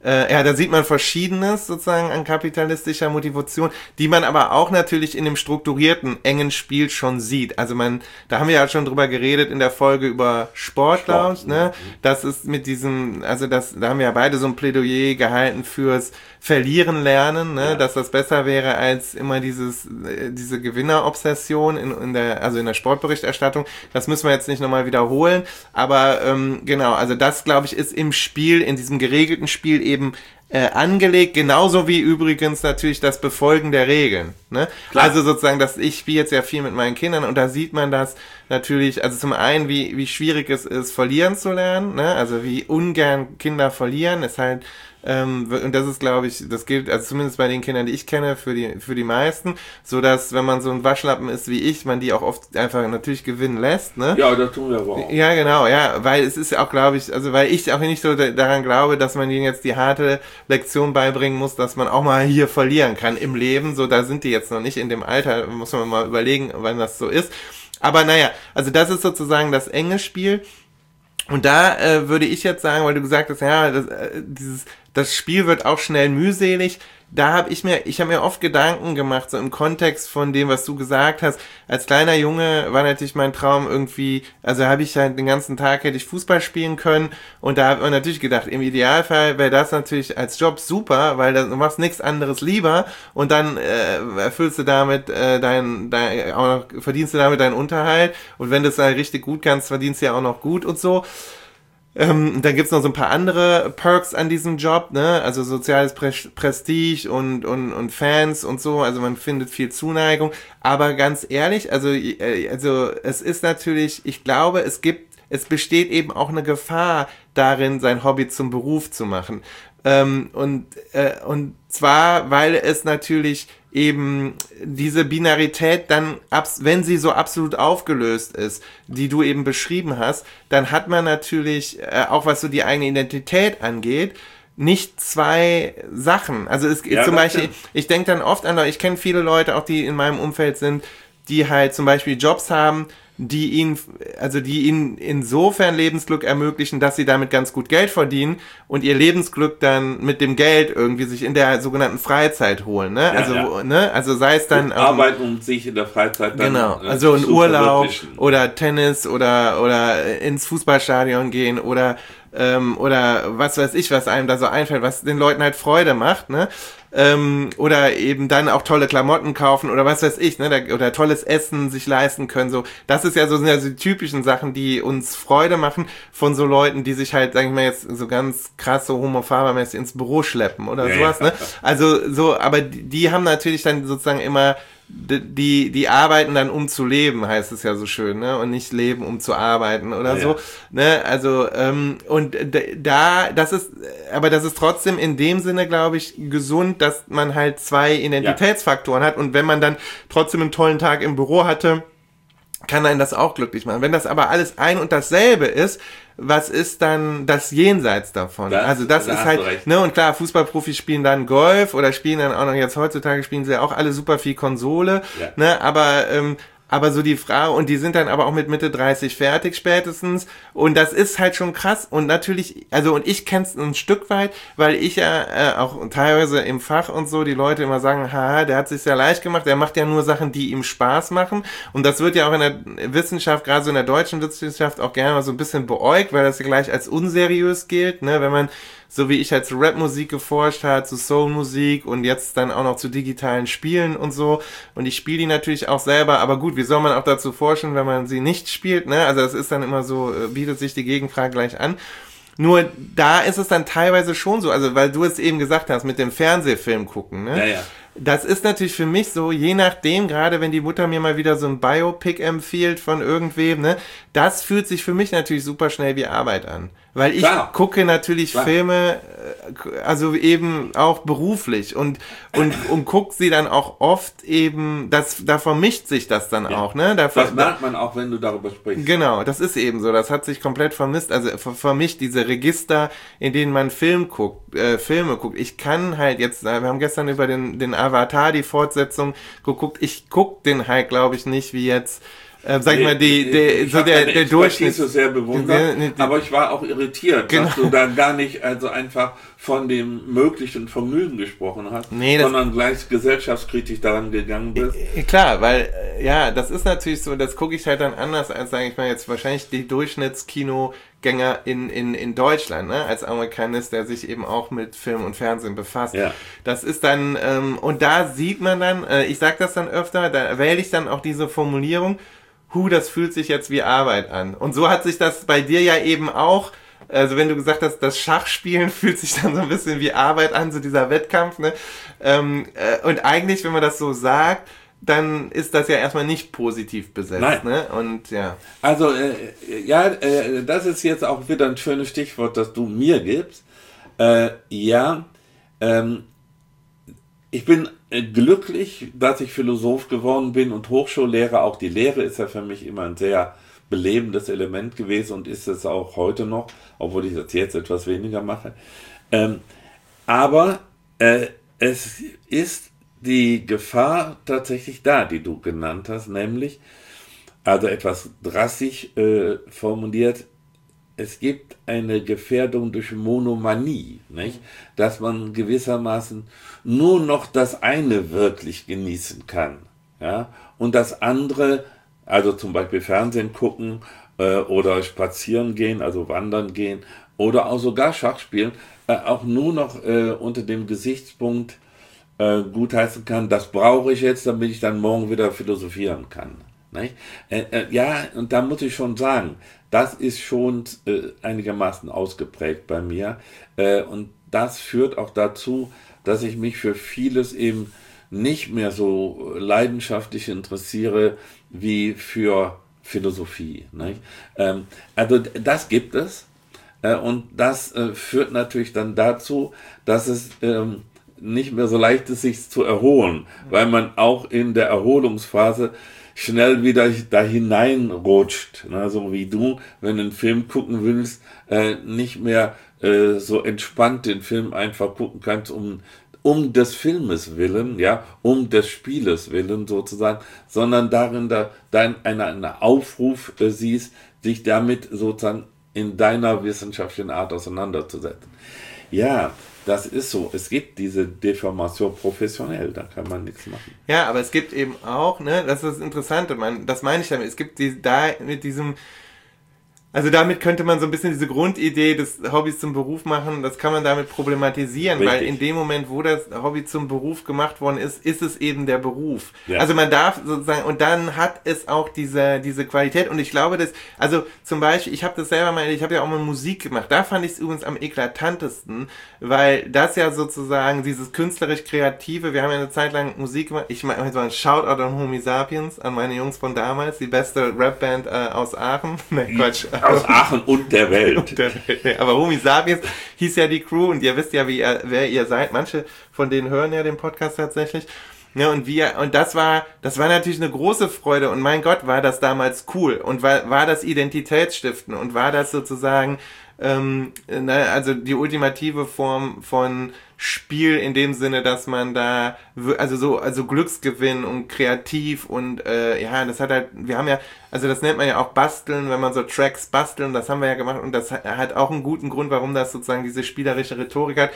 Äh, ja, da sieht man Verschiedenes sozusagen an kapitalistischer Motivation, die man aber auch natürlich in dem strukturierten, engen Spiel schon sieht. Also man, da haben wir ja schon drüber geredet in der Folge über Sport, glaube ich, ne? Das ist mit diesem, also das, da haben wir ja beide so ein Plädoyer gehalten fürs Verlieren lernen, ne? Ja. Dass das besser wäre als immer dieses, diese Gewinnerobsession in, in der, also in der Sportberichterstattung. Das müssen wir jetzt nicht nochmal wiederholen, aber ähm, genau, also das, glaube ich, ist im Spiel, in diesem geregelten Spiel eben äh, angelegt, genauso wie übrigens natürlich das Befolgen der Regeln. Ne? Also sozusagen, dass ich spiele jetzt ja viel mit meinen Kindern und da sieht man das natürlich, also zum einen, wie wie schwierig es ist, verlieren zu lernen, ne? Also wie ungern Kinder verlieren, ist halt ähm, und das ist, glaube ich, das gilt, also zumindest bei den Kindern, die ich kenne, für die für die meisten, so dass, wenn man so ein Waschlappen ist wie ich, man die auch oft einfach natürlich gewinnen lässt, ne? Ja, das tun wir aber auch. Ja, genau, ja, weil es ist auch, glaube ich, also weil ich auch nicht so daran glaube, dass man ihnen jetzt die harte Lektion beibringen muss, dass man auch mal hier verlieren kann im Leben, so, da sind die jetzt noch nicht in dem Alter, muss man mal überlegen, wann das so ist. Aber naja, also das ist sozusagen das enge Spiel. Und da äh, würde ich jetzt sagen, weil du gesagt hast, ja, das, äh, dieses, das Spiel wird auch schnell mühselig. Da habe ich mir, ich habe mir oft Gedanken gemacht, so im Kontext von dem, was du gesagt hast. Als kleiner Junge war natürlich mein Traum irgendwie, also habe ich halt den ganzen Tag, hätte ich Fußball spielen können und da hat man natürlich gedacht, im Idealfall wäre das natürlich als Job super, weil du machst nichts anderes lieber und dann äh, erfüllst du damit äh, dein, dein, auch noch, verdienst du damit deinen Unterhalt und wenn du es dann richtig gut kannst, verdienst du ja auch noch gut und so. Ähm, dann gibt's noch so ein paar andere Perks an diesem Job, ne? Also soziales Pre- Prestige und, und, und Fans und so, also man findet viel Zuneigung, aber ganz ehrlich, also, äh, also es ist natürlich, ich glaube, es gibt, es besteht eben auch eine Gefahr darin, sein Hobby zum Beruf zu machen. Ähm, und, äh, und zwar, weil es natürlich eben diese Binarität dann, wenn sie so absolut aufgelöst ist, die du eben beschrieben hast, dann hat man natürlich, äh, auch was so die eigene Identität angeht, nicht zwei Sachen. Also es ja, zum Beispiel, stimmt. Ich denke dann oft an, ich kenne viele Leute, auch die in meinem Umfeld sind, die halt zum Beispiel Jobs haben, die ihnen, also die ihnen insofern Lebensglück ermöglichen, dass sie damit ganz gut Geld verdienen und ihr Lebensglück dann mit dem Geld irgendwie sich in der sogenannten Freizeit holen, ne? Ja, also, ja. ne? Also sei es dann arbeiten und sich in der Freizeit dann genau, also ein Urlaub oder Tennis oder oder ins Fußballstadion gehen oder ähm, oder was weiß ich, was einem da so einfällt, was den Leuten halt Freude macht, ne? Ähm, oder eben dann auch tolle Klamotten kaufen oder was weiß ich, ne, da, oder tolles Essen sich leisten können, so. Das ist ja so, sind ja so die typischen Sachen, die uns Freude machen von so Leuten, die sich halt, sag ich mal jetzt, so ganz krass so homofabermäßig ins Büro schleppen oder ja, sowas, ja. ne. Also so, aber die, die haben natürlich dann sozusagen immer die die arbeiten dann, um zu leben, heißt es ja so schön, ne, und nicht leben, um zu arbeiten oder ja, so, ne, also ähm, und da, das ist, aber das ist trotzdem in dem Sinne, glaube ich, gesund, dass man halt zwei Identitätsfaktoren ja. hat und wenn man dann trotzdem einen tollen Tag im Büro hatte, kann einen das auch glücklich machen. Wenn das aber alles ein und dasselbe ist, was ist dann das Jenseits davon? Das, also das da ist halt, ne, und klar, Fußballprofis spielen dann Golf oder spielen dann auch noch, jetzt heutzutage spielen sie ja auch alle super viel Konsole, ja. ne, aber ähm, aber so die Frage, und die sind dann aber auch mit Mitte dreißig fertig spätestens und das ist halt schon krass und natürlich, also und ich kenn's ein Stück weit, weil ich ja äh, auch teilweise im Fach und so, die Leute immer sagen, haha, der hat sich's ja leicht gemacht, der macht ja nur Sachen, die ihm Spaß machen und das wird ja auch in der Wissenschaft, gerade so in der deutschen Wissenschaft auch gerne mal so ein bisschen beäugt, weil das ja gleich als unseriös gilt, ne, wenn man so wie ich halt zu Rapmusik geforscht hat, zu Soulmusik und jetzt dann auch noch zu digitalen Spielen und so. Und ich spiele die natürlich auch selber, aber gut, wie soll man auch dazu forschen, wenn man sie nicht spielt, ne? Also das ist dann immer so, bietet sich die Gegenfrage gleich an. Nur da ist es dann teilweise schon so, also weil du es eben gesagt hast, mit dem Fernsehfilm gucken, ne? Ja, ja. Das ist natürlich für mich so, je nachdem, gerade wenn die Mutter mir mal wieder so ein Biopic empfiehlt von irgendwem, ne, das fühlt sich für mich natürlich super schnell wie Arbeit an. Weil ich Klar. gucke natürlich Klar. Filme, also eben auch beruflich und, und, und gucke sie dann auch oft eben, das, da vermischt sich das dann ja. auch, ne? Da, das merkt man auch, wenn du darüber sprichst. Genau, das ist eben so, das hat sich komplett vermisst, also vermischt diese Register, in denen man Film guckt, äh, Filme guckt. Ich kann halt jetzt, wir haben gestern über den, den Avatar, die Fortsetzung geguckt, ich guck den halt, glaube ich, nicht wie jetzt äh, sag ich nee, mal, die, die, ich so der, der Durchschnitt. so sehr bewundert, nee, nee, aber ich war auch irritiert, genau. dass du da gar nicht also einfach von dem möglichen Vergnügen gesprochen hast, nee, sondern gleich gesellschaftskritisch daran gegangen bist. Klar, weil, ja, das ist natürlich so, das gucke ich halt dann anders als, sage ich mal, jetzt wahrscheinlich die Durchschnittskino-Gänger in, in, in Deutschland, ne, als Amerikanist, der sich eben auch mit Film und Fernsehen befasst. Ja. Das ist dann, ähm, und da sieht man dann, äh, ich sag das dann öfter, da wähle ich dann auch diese Formulierung, hu, das fühlt sich jetzt wie Arbeit an. Und so hat sich das bei dir ja eben auch, also wenn du gesagt hast, das Schachspielen fühlt sich dann so ein bisschen wie Arbeit an, so dieser Wettkampf, ne? Ähm, äh, und eigentlich, wenn man das so sagt, dann ist das ja erstmal nicht positiv besetzt, Nein. ne? Und ja. Also, äh, ja, äh, das ist jetzt auch wieder ein schönes Stichwort, das du mir gibst. Äh, ja, ähm, ich bin äh, glücklich, dass ich Philosoph geworden bin und Hochschullehrer. Auch die Lehre ist ja für mich immer ein sehr belebendes Element gewesen und ist es auch heute noch, obwohl ich das jetzt etwas weniger mache. Ähm, aber äh, es ist die Gefahr tatsächlich da, die du genannt hast, nämlich, also etwas drastisch äh, formuliert, es gibt eine Gefährdung durch Monomanie, nicht? Dass man gewissermaßen nur noch das eine wirklich genießen kann, ja, und das andere, also zum Beispiel Fernsehen gucken äh, oder spazieren gehen, also wandern gehen oder auch sogar Schach spielen, äh, auch nur noch äh, unter dem Gesichtspunkt äh, gutheißen kann, das brauche ich jetzt, damit ich dann morgen wieder philosophieren kann. Nicht? Äh, äh, ja, und da muss ich schon sagen, das ist schon äh, einigermaßen ausgeprägt bei mir äh, und das führt auch dazu, dass ich mich für vieles eben nicht mehr so leidenschaftlich interessiere wie für Philosophie. Nicht? Ähm, also das gibt es äh, und das äh, führt natürlich dann dazu, dass es ähm, nicht mehr so leicht ist, sich zu erholen, weil man auch in der Erholungsphase schnell wieder da hineinrutscht, ne? So wie du, wenn du einen Film gucken willst, äh, nicht mehr äh, so entspannt den Film einfach gucken kannst, um um des Filmes willen, ja, um des Spieles willen sozusagen, sondern darin da dein eine, eine Aufruf äh, siehst, sich damit sozusagen in deiner wissenschaftlichen Art auseinanderzusetzen. Ja, das ist so. Es gibt diese Deformation professionell, da kann man nichts machen. Ja, aber es gibt eben auch, ne, das ist das Interessante, man, das meine ich damit, es gibt die, da mit diesem, also damit könnte man so ein bisschen diese Grundidee des Hobbys zum Beruf machen, das kann man damit problematisieren, Richtig. Weil in dem Moment, wo das Hobby zum Beruf gemacht worden ist, ist es eben der Beruf. Ja. Also man darf sozusagen, und dann hat es auch diese diese Qualität und ich glaube, dass, also zum Beispiel, ich habe das selber mal, ich habe ja auch mal Musik gemacht, da fand ich es übrigens am eklatantesten, weil das ja sozusagen dieses künstlerisch-kreative, wir haben ja eine Zeit lang Musik gemacht, ich mache mal so ein Shoutout an Homi Sapiens, an meine Jungs von damals, die beste Rapband äh, aus Aachen, ne Quatsch, aus Aachen und der Welt. Und der Welt. Nee, aber Homi Sapiens hieß ja die Crew und ihr wisst ja, wie ihr, wer ihr seid. Manche von denen hören ja den Podcast tatsächlich. Ja, und wir, und das war, das war natürlich eine große Freude und mein Gott, war das damals cool und war, war das Identitätsstiften und war das sozusagen, ähm, ne, also die ultimative Form von Spiel in dem Sinne, dass man da, also so, also Glücksgewinn und kreativ und, äh, ja, das hat halt, wir haben ja, also das nennt man ja auch basteln, wenn man so Tracks basteln, das haben wir ja gemacht und das hat auch einen guten Grund, warum das sozusagen diese spielerische Rhetorik hat.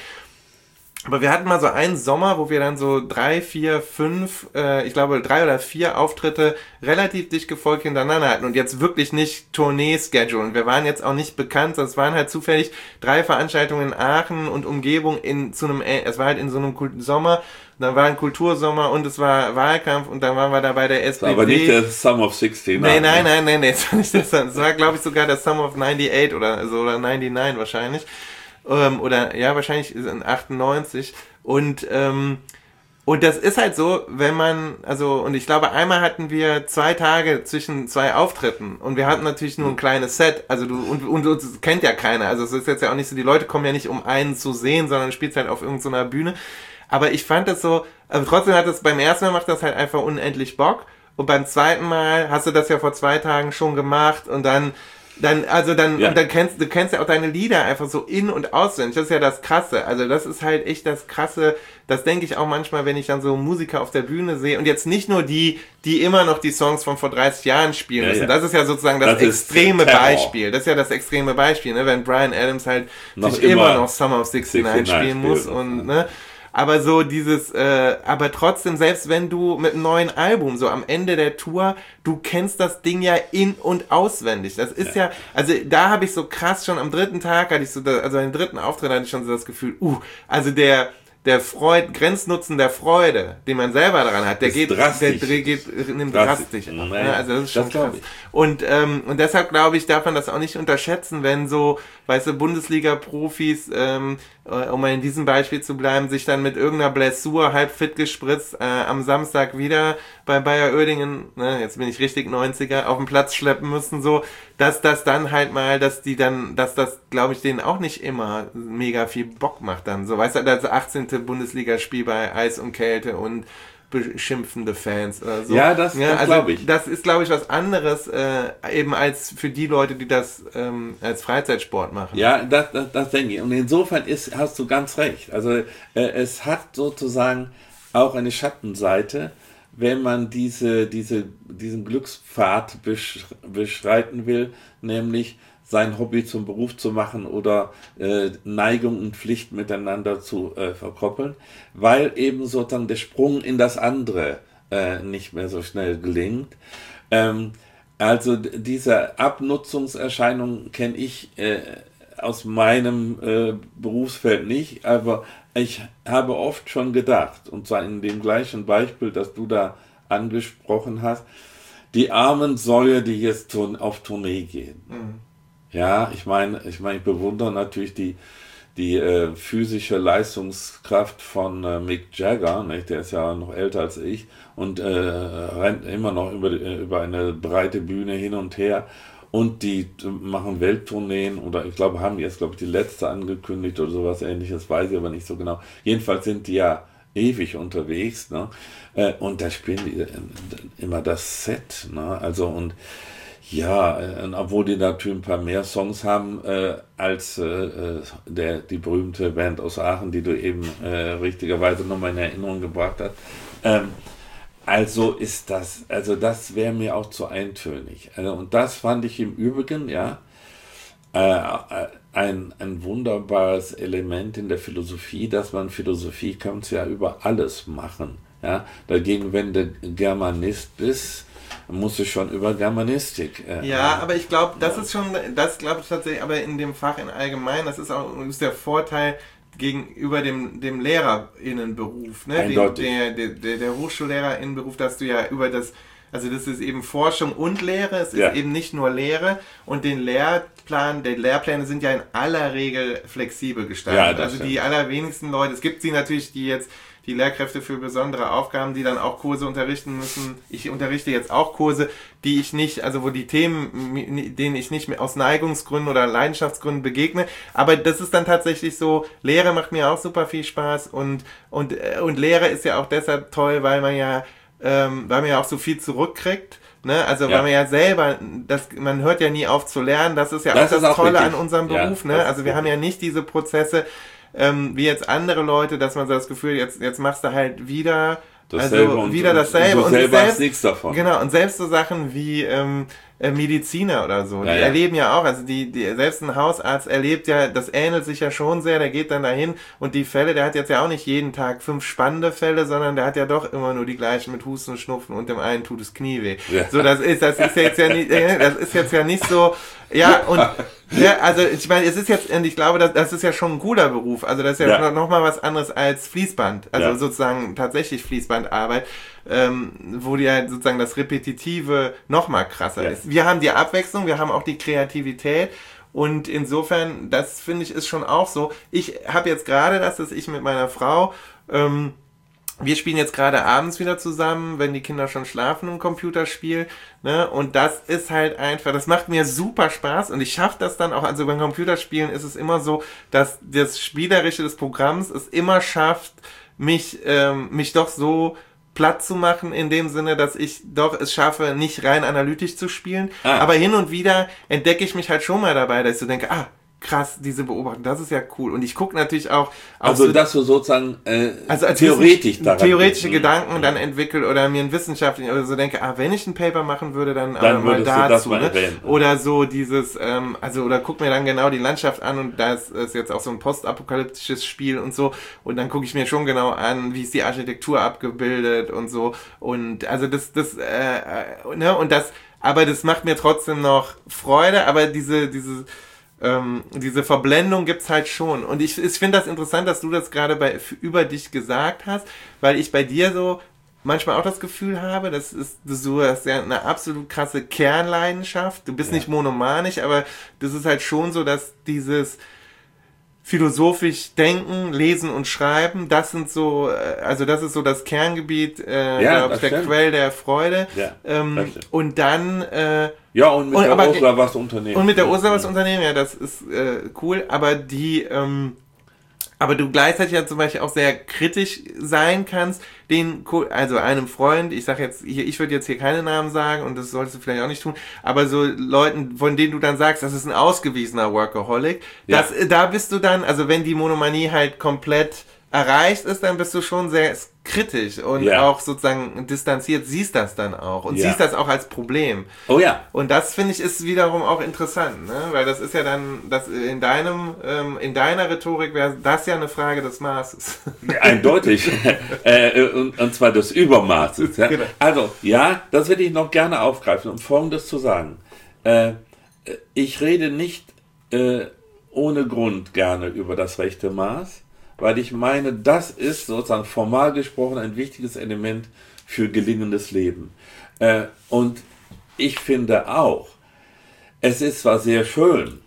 Aber wir hatten mal so einen Sommer, wo wir dann so drei, vier, fünf, äh, ich glaube drei oder vier Auftritte relativ dicht gefolgt hintereinander hatten und jetzt wirklich nicht Tournee-Schedule. Und wir waren jetzt auch nicht bekannt, es waren halt zufällig drei Veranstaltungen in Aachen und Umgebung in zu einem, es war halt in so einem Sommer, dann war ein Kultursommer und es war Wahlkampf und dann waren wir da bei der S P D. Aber nicht der Summer of sixteen. Nee, nein, nein, nein, nee, das war nicht das. Das war, glaube ich, sogar der Summer of ninety-eight oder so, oder ninety-nine wahrscheinlich. Ähm, oder ja, wahrscheinlich in achtundneunzig und ähm, und das ist halt so, wenn man, also, und ich glaube, einmal hatten wir zwei Tage zwischen zwei Auftritten und wir hatten natürlich nur ein kleines Set, also du, und, und uns kennt ja keiner, also es ist jetzt ja auch nicht so, die Leute kommen ja nicht, um einen zu sehen, sondern spielst halt auf irgendeiner Bühne, aber ich fand das so, also trotzdem hat das, beim ersten Mal macht das halt einfach unendlich Bock und beim zweiten Mal hast du das ja vor zwei Tagen schon gemacht und dann Dann, also dann, Ja. und dann kennst du kennst ja auch deine Lieder einfach so in- und auswendig. Das ist ja das Krasse. Also das ist halt echt das Krasse. Das denke ich auch manchmal, wenn ich dann so Musiker auf der Bühne sehe. Und jetzt nicht nur die, die immer noch die Songs von vor dreißig Jahren spielen Ja, müssen. ja. Das ist ja sozusagen das, Das ist extreme Terror. Beispiel. Das ist ja das extreme Beispiel, ne? Wenn Bryan Adams halt Noch sich immer, immer noch Summer of sixty-nine sixty-nine spielen muss spielt, und, ja. ne? Aber so dieses, äh, aber trotzdem, selbst wenn du mit einem neuen Album, so am Ende der Tour, du kennst das Ding ja in- und auswendig. Das ist ja, ja also da habe ich so krass schon am dritten Tag, hatte ich so, da, also beim dritten Auftritt hatte ich schon so das Gefühl, uh, also der, der Freud, Grenznutzen der Freude, den man selber daran hat, der Ist geht, drastisch. der geht, nimmt Drastisch. drastisch ab. Naja, Ja, also das ist schon das glaub krass. ich. Und, ähm, und deshalb glaube ich, darf man das auch nicht unterschätzen, wenn so, weißt du, Bundesliga-Profis, ähm, äh, um mal in diesem Beispiel zu bleiben, sich dann mit irgendeiner Blessur halb fit gespritzt äh, am Samstag wieder bei Bayer Oerdingen, ne, jetzt bin ich richtig neunziger, auf den Platz schleppen müssen, so, dass das dann halt mal, dass die dann, dass das, glaube ich, denen auch nicht immer mega viel Bock macht dann, so, weißt du, das achtzehnte Bundesligaspiel bei Eis und Kälte und beschimpfende Fans oder so. Ja, das, das also glaube ich. Das ist, glaube ich, was anderes äh, eben als für die Leute, die das ähm, als Freizeitsport machen. Ja, das, das, das denke ich. Und insofern ist, hast du ganz recht. Also äh, es hat sozusagen auch eine Schattenseite, wenn man diese, diese, diesen Glückspfad besch beschreiten will, nämlich sein Hobby zum Beruf zu machen oder äh, Neigung und Pflicht miteinander zu äh, verkoppeln, weil eben sozusagen der Sprung in das andere äh, nicht mehr so schnell gelingt. Ähm, also diese Abnutzungserscheinung kenne ich äh, aus meinem äh, Berufsfeld nicht, aber ich habe oft schon gedacht, und zwar in dem gleichen Beispiel, das du da angesprochen hast, die armen Säue, die jetzt auf Tournee gehen. Mhm. Ja, ich meine, ich meine, ich bewundere natürlich die, die äh, physische Leistungskraft von äh, Mick Jagger, nicht? Der ist ja noch älter als ich und äh, rennt immer noch über, äh, über eine breite Bühne hin und her und die machen Welttourneen oder ich glaube, haben jetzt, glaube ich, die letzte angekündigt oder sowas Ähnliches, weiß ich aber nicht so genau. Jedenfalls sind die ja ewig unterwegs, ne? Äh, und da spielen die äh, immer das Set, ne? Also und ja, äh, obwohl die natürlich ein paar mehr Songs haben äh, als äh, der, die berühmte Band aus Aachen, die du eben äh, richtigerweise nochmal in Erinnerung gebracht hast. Ähm, also ist das, also das wäre mir auch zu eintönig. Also, und das fand ich im Übrigen, ja, äh, ein, ein wunderbares Element in der Philosophie, dass man Philosophie kannst ja über alles machen. Ja? Dagegen, wenn du Germanist bist, musst du schon über Germanistik. Äh, ja, aber ich glaube, das ist schon, das glaube ich tatsächlich, aber in dem Fach in allgemein, das ist auch ist der Vorteil gegenüber dem, dem Lehrerinnenberuf, ne? Den, der, der, der, der Hochschullehrerinnenberuf, dass du ja über das, also das ist eben Forschung und Lehre, es ist ja. eben nicht nur Lehre und den Lehrplan, die Lehrpläne sind ja in aller Regel flexibel gestaltet. Ja, also die allerwenigsten Leute, es gibt sie natürlich, die jetzt die Lehrkräfte für besondere Aufgaben, die dann auch Kurse unterrichten müssen. Ich unterrichte jetzt auch Kurse, die ich nicht, also wo die Themen, denen ich nicht mehr aus Neigungsgründen oder Leidenschaftsgründen begegne. Aber das ist dann tatsächlich so, Lehre macht mir auch super viel Spaß und, und, und Lehre ist ja auch deshalb toll, weil man ja, ähm, weil man ja auch so viel zurückkriegt. Ne? Also ja. weil man ja selber, das, man hört ja nie auf zu lernen, das ist ja das auch das auch Tolle richtig. an unserem Beruf. Ja, ne? Also wir haben ja nicht diese Prozesse, Ähm, wie jetzt andere Leute, dass man so das Gefühl, jetzt, jetzt machst du halt wieder, dasselbe also und, wieder dasselbe. Und du selber hast nichts davon. Genau, und selbst so Sachen wie ähm, äh, Mediziner oder so, ja, die ja. erleben ja auch, also die, die selbst ein Hausarzt erlebt ja, das ähnelt sich ja schon sehr, der geht dann dahin und die Fälle, der hat jetzt ja auch nicht jeden Tag fünf spannende Fälle, sondern der hat ja doch immer nur die gleichen mit Husten und Schnupfen und dem einen tut das Knie weh. Ja. So, das ist, das ist jetzt ja nicht, das ist jetzt ja nicht so, ja, und ja, also ich meine, es ist jetzt, und ich glaube, das, das ist ja schon ein cooler Beruf. Also das ist ja, ja. nochmal was anderes als Fließband. Also ja. sozusagen tatsächlich Fließbandarbeit, ähm, wo die halt sozusagen das Repetitive nochmal krasser ja. ist. Wir haben die Abwechslung, wir haben auch die Kreativität. Und insofern, das finde ich ist schon auch so. Ich habe jetzt gerade das, dass ich mit meiner Frau, ähm, wir spielen jetzt gerade abends wieder zusammen, wenn die Kinder schon schlafen, ein Computerspiel, ne? Und das ist halt einfach, das macht mir super Spaß und ich schaffe das dann auch, also beim Computerspielen ist es immer so, dass das Spielerische des Programms es immer schafft, mich, ähm, mich doch so platt zu machen, in dem Sinne, dass ich doch es schaffe, nicht rein analytisch zu spielen. Ah. Aber hin und wieder entdecke ich mich halt schon mal dabei, dass ich so denke, ah, krass, diese Beobachtung, das ist ja cool. Und ich gucke natürlich auch... auch also, so, dass du sozusagen äh, also als theoretisch daran theoretische bist. Gedanken dann entwickle oder mir ein wissenschaftlichen oder so denke, ah, wenn ich ein Paper machen würde, dann, Dann aber mal würdest du das dazu. mal Ne? erwähnen. Oder so dieses, ähm, also oder guck mir dann genau die Landschaft an und da ist, ist jetzt auch so ein postapokalyptisches Spiel und so und dann gucke ich mir schon genau an, wie ist die Architektur abgebildet und so und also das, das, äh, äh, ne, und das, aber das macht mir trotzdem noch Freude, aber diese, diese Ähm, diese Verblendung gibt's halt schon. Und ich, ich finde das interessant, dass du das gerade bei über dich gesagt hast, weil ich bei dir so manchmal auch das Gefühl habe, das ist, du hast ja eine absolut krasse Kernleidenschaft. Du bist Ja. nicht monomanisch, aber das ist halt schon so, dass dieses philosophisch denken, lesen und schreiben, das sind so, also das ist so das Kerngebiet, äh, Ja, glaube ich, der stimmt. Quell der Freude. Ja, ähm, das stimmt. und dann äh, Ja, und mit Und- der aber- Ursula was unternehmen. und mit der Ursula was unternehmen, ja, das ist äh, cool, aber die, ähm, aber du gleichzeitig ja zum Beispiel auch sehr kritisch sein kannst, den, Ko- also einem Freund, ich sag jetzt, hier, ich würde jetzt hier keine Namen sagen und das solltest du vielleicht auch nicht tun, aber so Leuten, von denen du dann sagst, das ist ein ausgewiesener Workaholic, Ja. das, äh, da bist du dann, also wenn die Monomanie halt komplett erreicht ist, dann bist du schon sehr kritisch und Ja. auch sozusagen distanziert, siehst das dann auch und Ja. siehst das auch als Problem. Oh ja. Und das finde ich ist wiederum auch interessant, ne? Weil das ist ja dann, das in deinem, ähm, in deiner Rhetorik wäre das ja eine Frage des Maßes. Eindeutig. äh, und, und zwar des Übermaßes. Ja? Genau. Also, ja, das würde ich noch gerne aufgreifen, um Folgendes zu sagen. Äh, ich rede nicht äh, ohne Grund gerne über das rechte Maß, weil ich meine, das ist sozusagen formal gesprochen ein wichtiges Element für gelingendes Leben. Äh, und ich finde auch, es ist zwar sehr schön,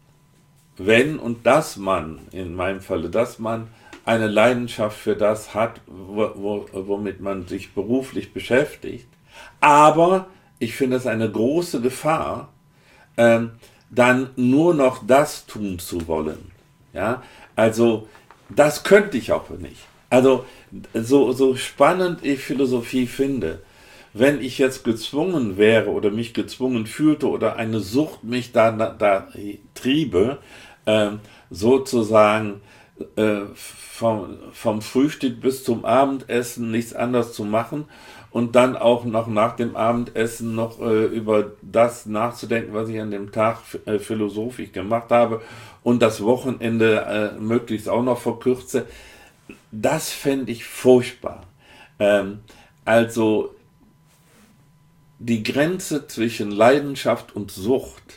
wenn und dass man, in meinem Falle, dass man eine Leidenschaft für das hat, wo, wo, womit man sich beruflich beschäftigt, aber ich finde es eine große Gefahr, ähm, dann nur noch das tun zu wollen. Ja, also das könnte ich auch nicht. Also so, so spannend ich Philosophie finde, wenn ich jetzt gezwungen wäre oder mich gezwungen fühlte oder eine Sucht mich da, da, da triebe, ähm, sozusagen äh, vom, vom Frühstück bis zum Abendessen nichts anderes zu machen und dann auch noch nach dem Abendessen noch äh, über das nachzudenken, was ich an dem Tag äh, philosophisch gemacht habe und das Wochenende äh, möglichst auch noch verkürze, das fände ich furchtbar. Ähm, also die Grenze zwischen Leidenschaft und Sucht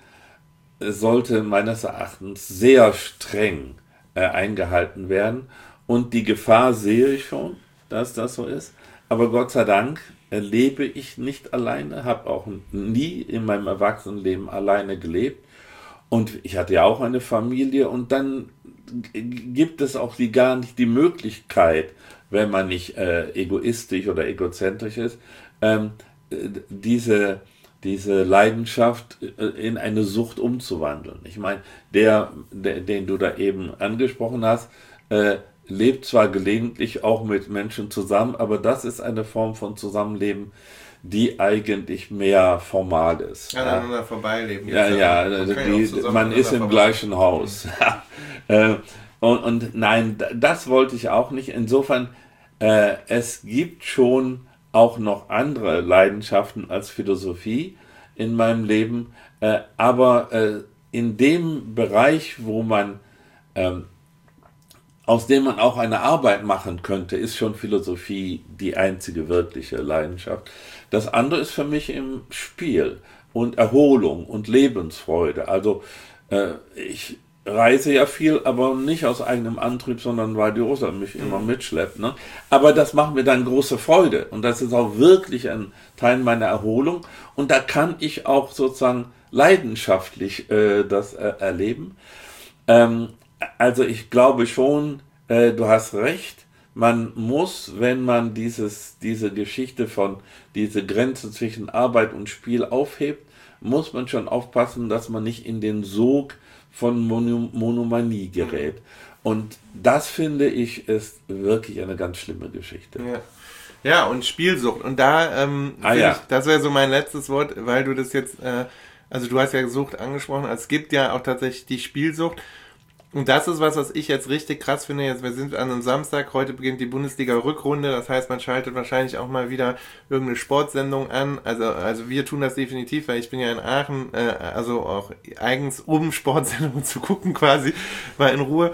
sollte meines Erachtens sehr streng äh, eingehalten werden und die Gefahr sehe ich schon, dass das so ist, aber Gott sei Dank lebe ich nicht alleine, habe auch nie in meinem Erwachsenenleben alleine gelebt und ich hatte ja auch eine Familie und dann gibt es auch die gar nicht die Möglichkeit, wenn man nicht äh, egoistisch oder egozentrisch ist, ähm, diese, diese Leidenschaft in eine Sucht umzuwandeln. Ich meine, der, der den du da eben angesprochen hast, äh, lebt zwar gelegentlich auch mit Menschen zusammen, aber das ist eine Form von Zusammenleben, die eigentlich mehr formal ist. Aneinander vorbeileben. Ja, ja, Man kann die, auch zusammen man ist im vorbei- gleichen Haus. äh, und, und nein, das wollte ich auch nicht. Insofern, äh, es gibt schon auch noch andere Leidenschaften als Philosophie in meinem Leben, äh, aber äh, in dem Bereich, wo man ähm, aus dem man auch eine Arbeit machen könnte, ist schon Philosophie die einzige wirkliche Leidenschaft. Das andere ist für mich im Spiel und Erholung und Lebensfreude. Also äh, ich reise ja viel, aber nicht aus eigenem Antrieb, sondern weil die Ursula mich mhm. immer mitschleppt. Ne? Aber das macht mir dann große Freude und das ist auch wirklich ein Teil meiner Erholung und da kann ich auch sozusagen leidenschaftlich äh, das äh, erleben. Ähm, Also ich glaube schon, äh, du hast recht, man muss, wenn man dieses, diese Geschichte von, diese Grenze zwischen Arbeit und Spiel aufhebt, muss man schon aufpassen, dass man nicht in den Sog von Mono, Monomanie gerät. Und das, finde ich, ist wirklich eine ganz schlimme Geschichte. Ja. Ja, und Spielsucht. Und da, ähm, Ah, ja. ich, das wäre so mein letztes Wort, weil du das jetzt, äh, also du hast ja Sucht angesprochen, es gibt ja auch tatsächlich die Spielsucht. Und das ist was, was ich jetzt richtig krass finde. Jetzt, wir sind an einem Samstag, heute beginnt die Bundesliga-Rückrunde, das heißt, man schaltet wahrscheinlich auch mal wieder irgendeine Sportsendung an. Also, also wir tun das definitiv, weil ich bin ja in Aachen, äh, also auch eigens, um Sportsendungen zu gucken quasi, mal in Ruhe.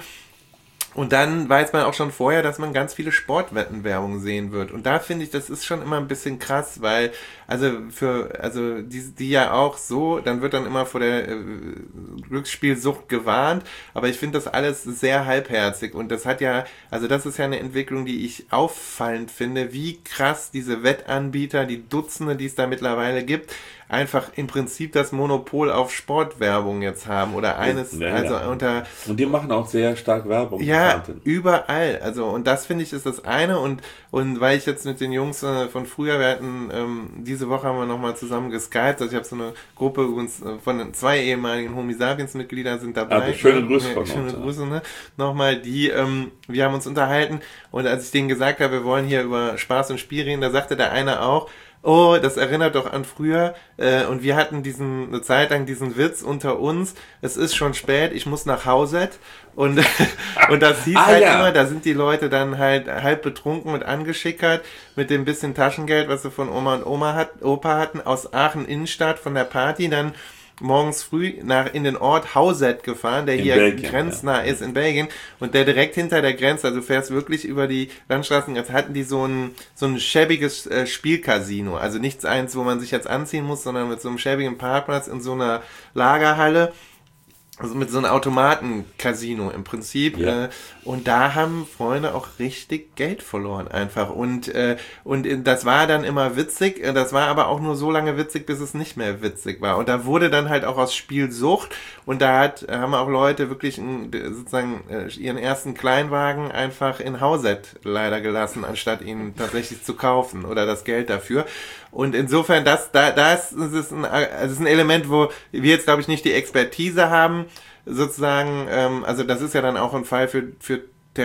Und dann weiß man auch schon vorher, dass man ganz viele Sportwettenwerbung sehen wird. Und da finde ich, das ist schon immer ein bisschen krass, weil, also für, also die, die ja auch so, dann wird dann immer vor der äh, Glücksspielsucht gewarnt, aber ich finde das alles sehr halbherzig. Und das hat ja, also das ist ja eine Entwicklung, die ich auffallend finde, wie krass diese Wettanbieter, die Dutzende, die es da mittlerweile gibt, einfach im Prinzip das Monopol auf Sportwerbung jetzt haben oder eines, ja, also ja. unter... Und die machen auch sehr stark Werbung. Ja, überall, also und das finde ich ist das eine und und weil ich jetzt mit den Jungs äh, von früher, wir hatten, ähm, diese Woche haben wir nochmal zusammen geskypt, also ich habe so eine Gruppe uns, äh, von zwei ehemaligen Homo Sapiens Mitglieder sind dabei. Also schöne Grüße ja, von schöne uns. Grüße, ne? Nochmal, die, ähm, wir haben uns unterhalten und als ich denen gesagt habe, wir wollen hier über Spaß und Spiel reden, da sagte der eine auch, oh, das erinnert doch an früher äh, und wir hatten diesen eine Zeit lang diesen Witz unter uns, es ist schon spät, ich muss nach Hause und und das hieß ah, halt ja. immer, da sind die Leute dann halt halb betrunken und angeschickert mit dem bisschen Taschengeld, was sie von Oma und Oma hat, Opa hatten, aus Aachen Innenstadt von der Party, dann morgens früh nach in den Ort Hauset gefahren, der in hier Belgien, grenznah ja. ist in Belgien und der direkt hinter der Grenze, also du fährst wirklich über die Landstraßen, jetzt hatten die so ein so ein schäbiges äh, Spielcasino, also nichts eins, wo man sich jetzt anziehen muss, sondern mit so einem schäbigen Parkplatz in so einer Lagerhalle. Also mit so einem Automaten-Casino im Prinzip. Ja. Äh, und da haben Freunde auch richtig Geld verloren einfach. Und, äh, und das war dann immer witzig. Das war aber auch nur so lange witzig, bis es nicht mehr witzig war. Und da wurde dann halt auch aus Spielsucht. Und da hat, haben auch Leute wirklich einen, sozusagen ihren ersten Kleinwagen einfach in Hauset leider gelassen, anstatt ihn tatsächlich zu kaufen oder das Geld dafür. Und insofern, das, da, da ist, ist ein, also es ist ein Element, wo wir jetzt, glaube ich, nicht die Expertise haben, sozusagen, ähm, also das ist ja dann auch ein Fall für, für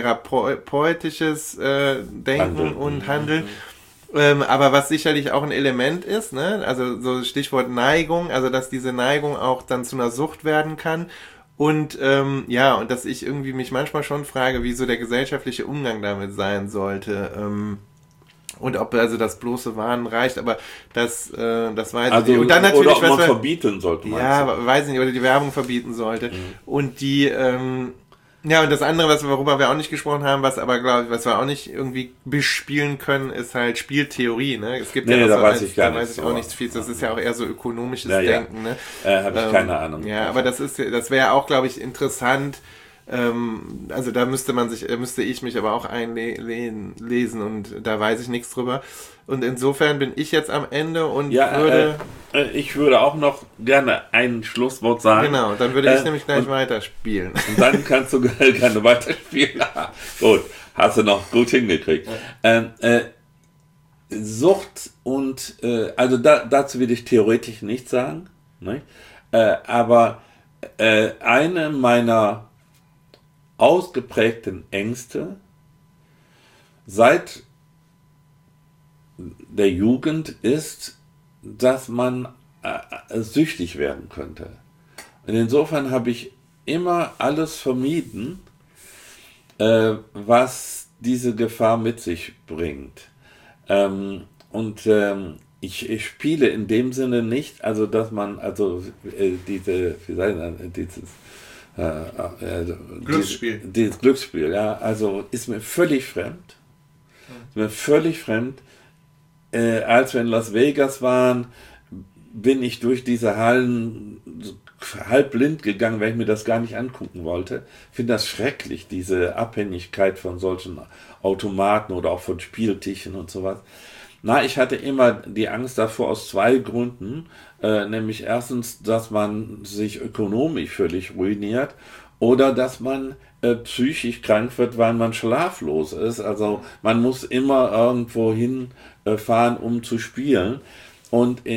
therapeutisches äh, Denken Handeln. und Handeln. Mhm. Ähm, aber was sicherlich auch ein Element ist, ne, also so Stichwort Neigung, also dass diese Neigung auch dann zu einer Sucht werden kann. Und ähm, ja, und dass ich irgendwie mich manchmal schon frage, wie so der gesellschaftliche Umgang damit sein sollte. Ähm, Und ob also das bloße Warnen reicht, aber das, äh, das weiß also, ich nicht. Und dann natürlich, oder ob man was wir, verbieten sollte, meinst ja, du? weiß ich nicht, oder die Werbung verbieten sollte. Mhm. Und die, ähm, ja, und das andere, was wir, worüber wir auch nicht gesprochen haben, was aber, glaube ich, was wir auch nicht irgendwie bespielen können, ist halt Spieltheorie, ne? Es gibt Nee, ja da so weiß als, ich gar da weiß nichts, ich auch aber- nichts viel. Das ist ja auch eher so ökonomisches Ja, ja. Denken, ne? Äh, Habe ich Ähm, keine Ahnung. Ja, aber das ist, das wäre auch, glaube ich, interessant. Ähm, also da müsste man sich, müsste ich mich aber auch einlesen und da weiß ich nichts drüber. Und insofern bin ich jetzt am Ende und Ja, würde, äh, äh, ich würde auch noch gerne ein Schlusswort sagen. genau, dann würde ich äh, nämlich gleich und- weiterspielen. Und dann kannst du gerne weiterspielen. Gut, hast du noch gut hingekriegt. Ähm, äh, Sucht und, äh, also da, dazu will ich theoretisch nichts sagen, ne? äh, aber äh, eine meiner ausgeprägten Ängste seit der Jugend ist, dass man äh, süchtig werden könnte. Und insofern habe ich immer alles vermieden, äh, was diese Gefahr mit sich bringt. Ähm, und ähm, ich, ich spiele in dem Sinne nicht, also dass man, also äh, diese, wie sagt man, dieses äh, äh, Glücksspiel. Dieses, dieses Glücksspiel, ja, also ist mir völlig fremd. Ist mir völlig fremd. Äh, als wir in Las Vegas waren, bin ich durch diese Hallen so halb blind gegangen, weil ich mir das gar nicht angucken wollte. Ich finde das schrecklich, diese Abhängigkeit von solchen Automaten oder auch von Spieltischen und sowas. Na, ich hatte immer die Angst davor aus zwei Gründen. Äh, nämlich erstens, dass man sich ökonomisch völlig ruiniert oder dass man äh, psychisch krank wird, weil man schlaflos ist. Also man muss immer irgendwo hinfahren, um zu spielen. Und in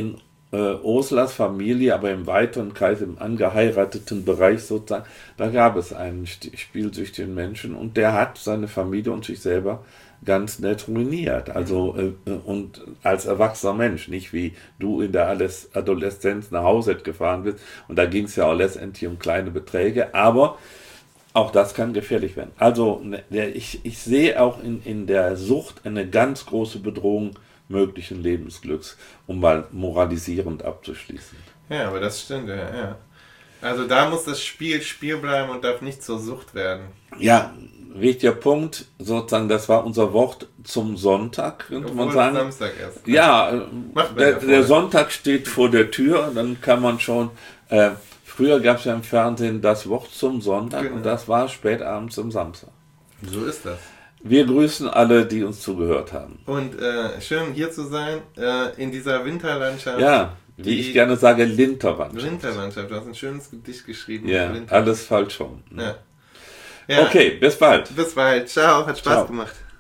äh, Ursulas Familie, aber im weiteren Kreis, im angeheirateten Bereich sozusagen, da gab es einen spielsüchtigen Menschen und der hat seine Familie und sich selber ganz nett ruiniert. Also äh, und als erwachsener Mensch, nicht wie du in der Adoleszenz nach Hause gefahren bist. Und da ging es ja auch letztendlich um kleine Beträge, aber auch das kann gefährlich werden. Also der, ich, ich sehe auch in, in der Sucht eine ganz große Bedrohung möglichen Lebensglücks, um mal moralisierend abzuschließen. Ja, aber das stimmt, ja, ja. Also da muss das Spiel Spiel bleiben und darf nicht zur Sucht werden. Ja, wichtiger Punkt, sozusagen, das war unser Wort zum Sonntag, könnte Obwohl man sagen. Samstag erst. Ja, der, der Sonntag steht vor der Tür, dann kann man schon, äh, früher gab es ja im Fernsehen das Wort zum Sonntag, genau. Und das war spät abends am Samstag. So ist das. Wir grüßen alle, die uns zugehört haben. Und äh, schön hier zu sein, äh, in dieser Winterlandschaft. Ja, wie ich gerne sage, Linterlandschaft. Linterlandschaft, du hast ein schönes Gedicht geschrieben. Ja, alles falsch rum. Ja. Ja. Okay, bis bald. Bis bald, ciao, hat Spaß ciao. gemacht.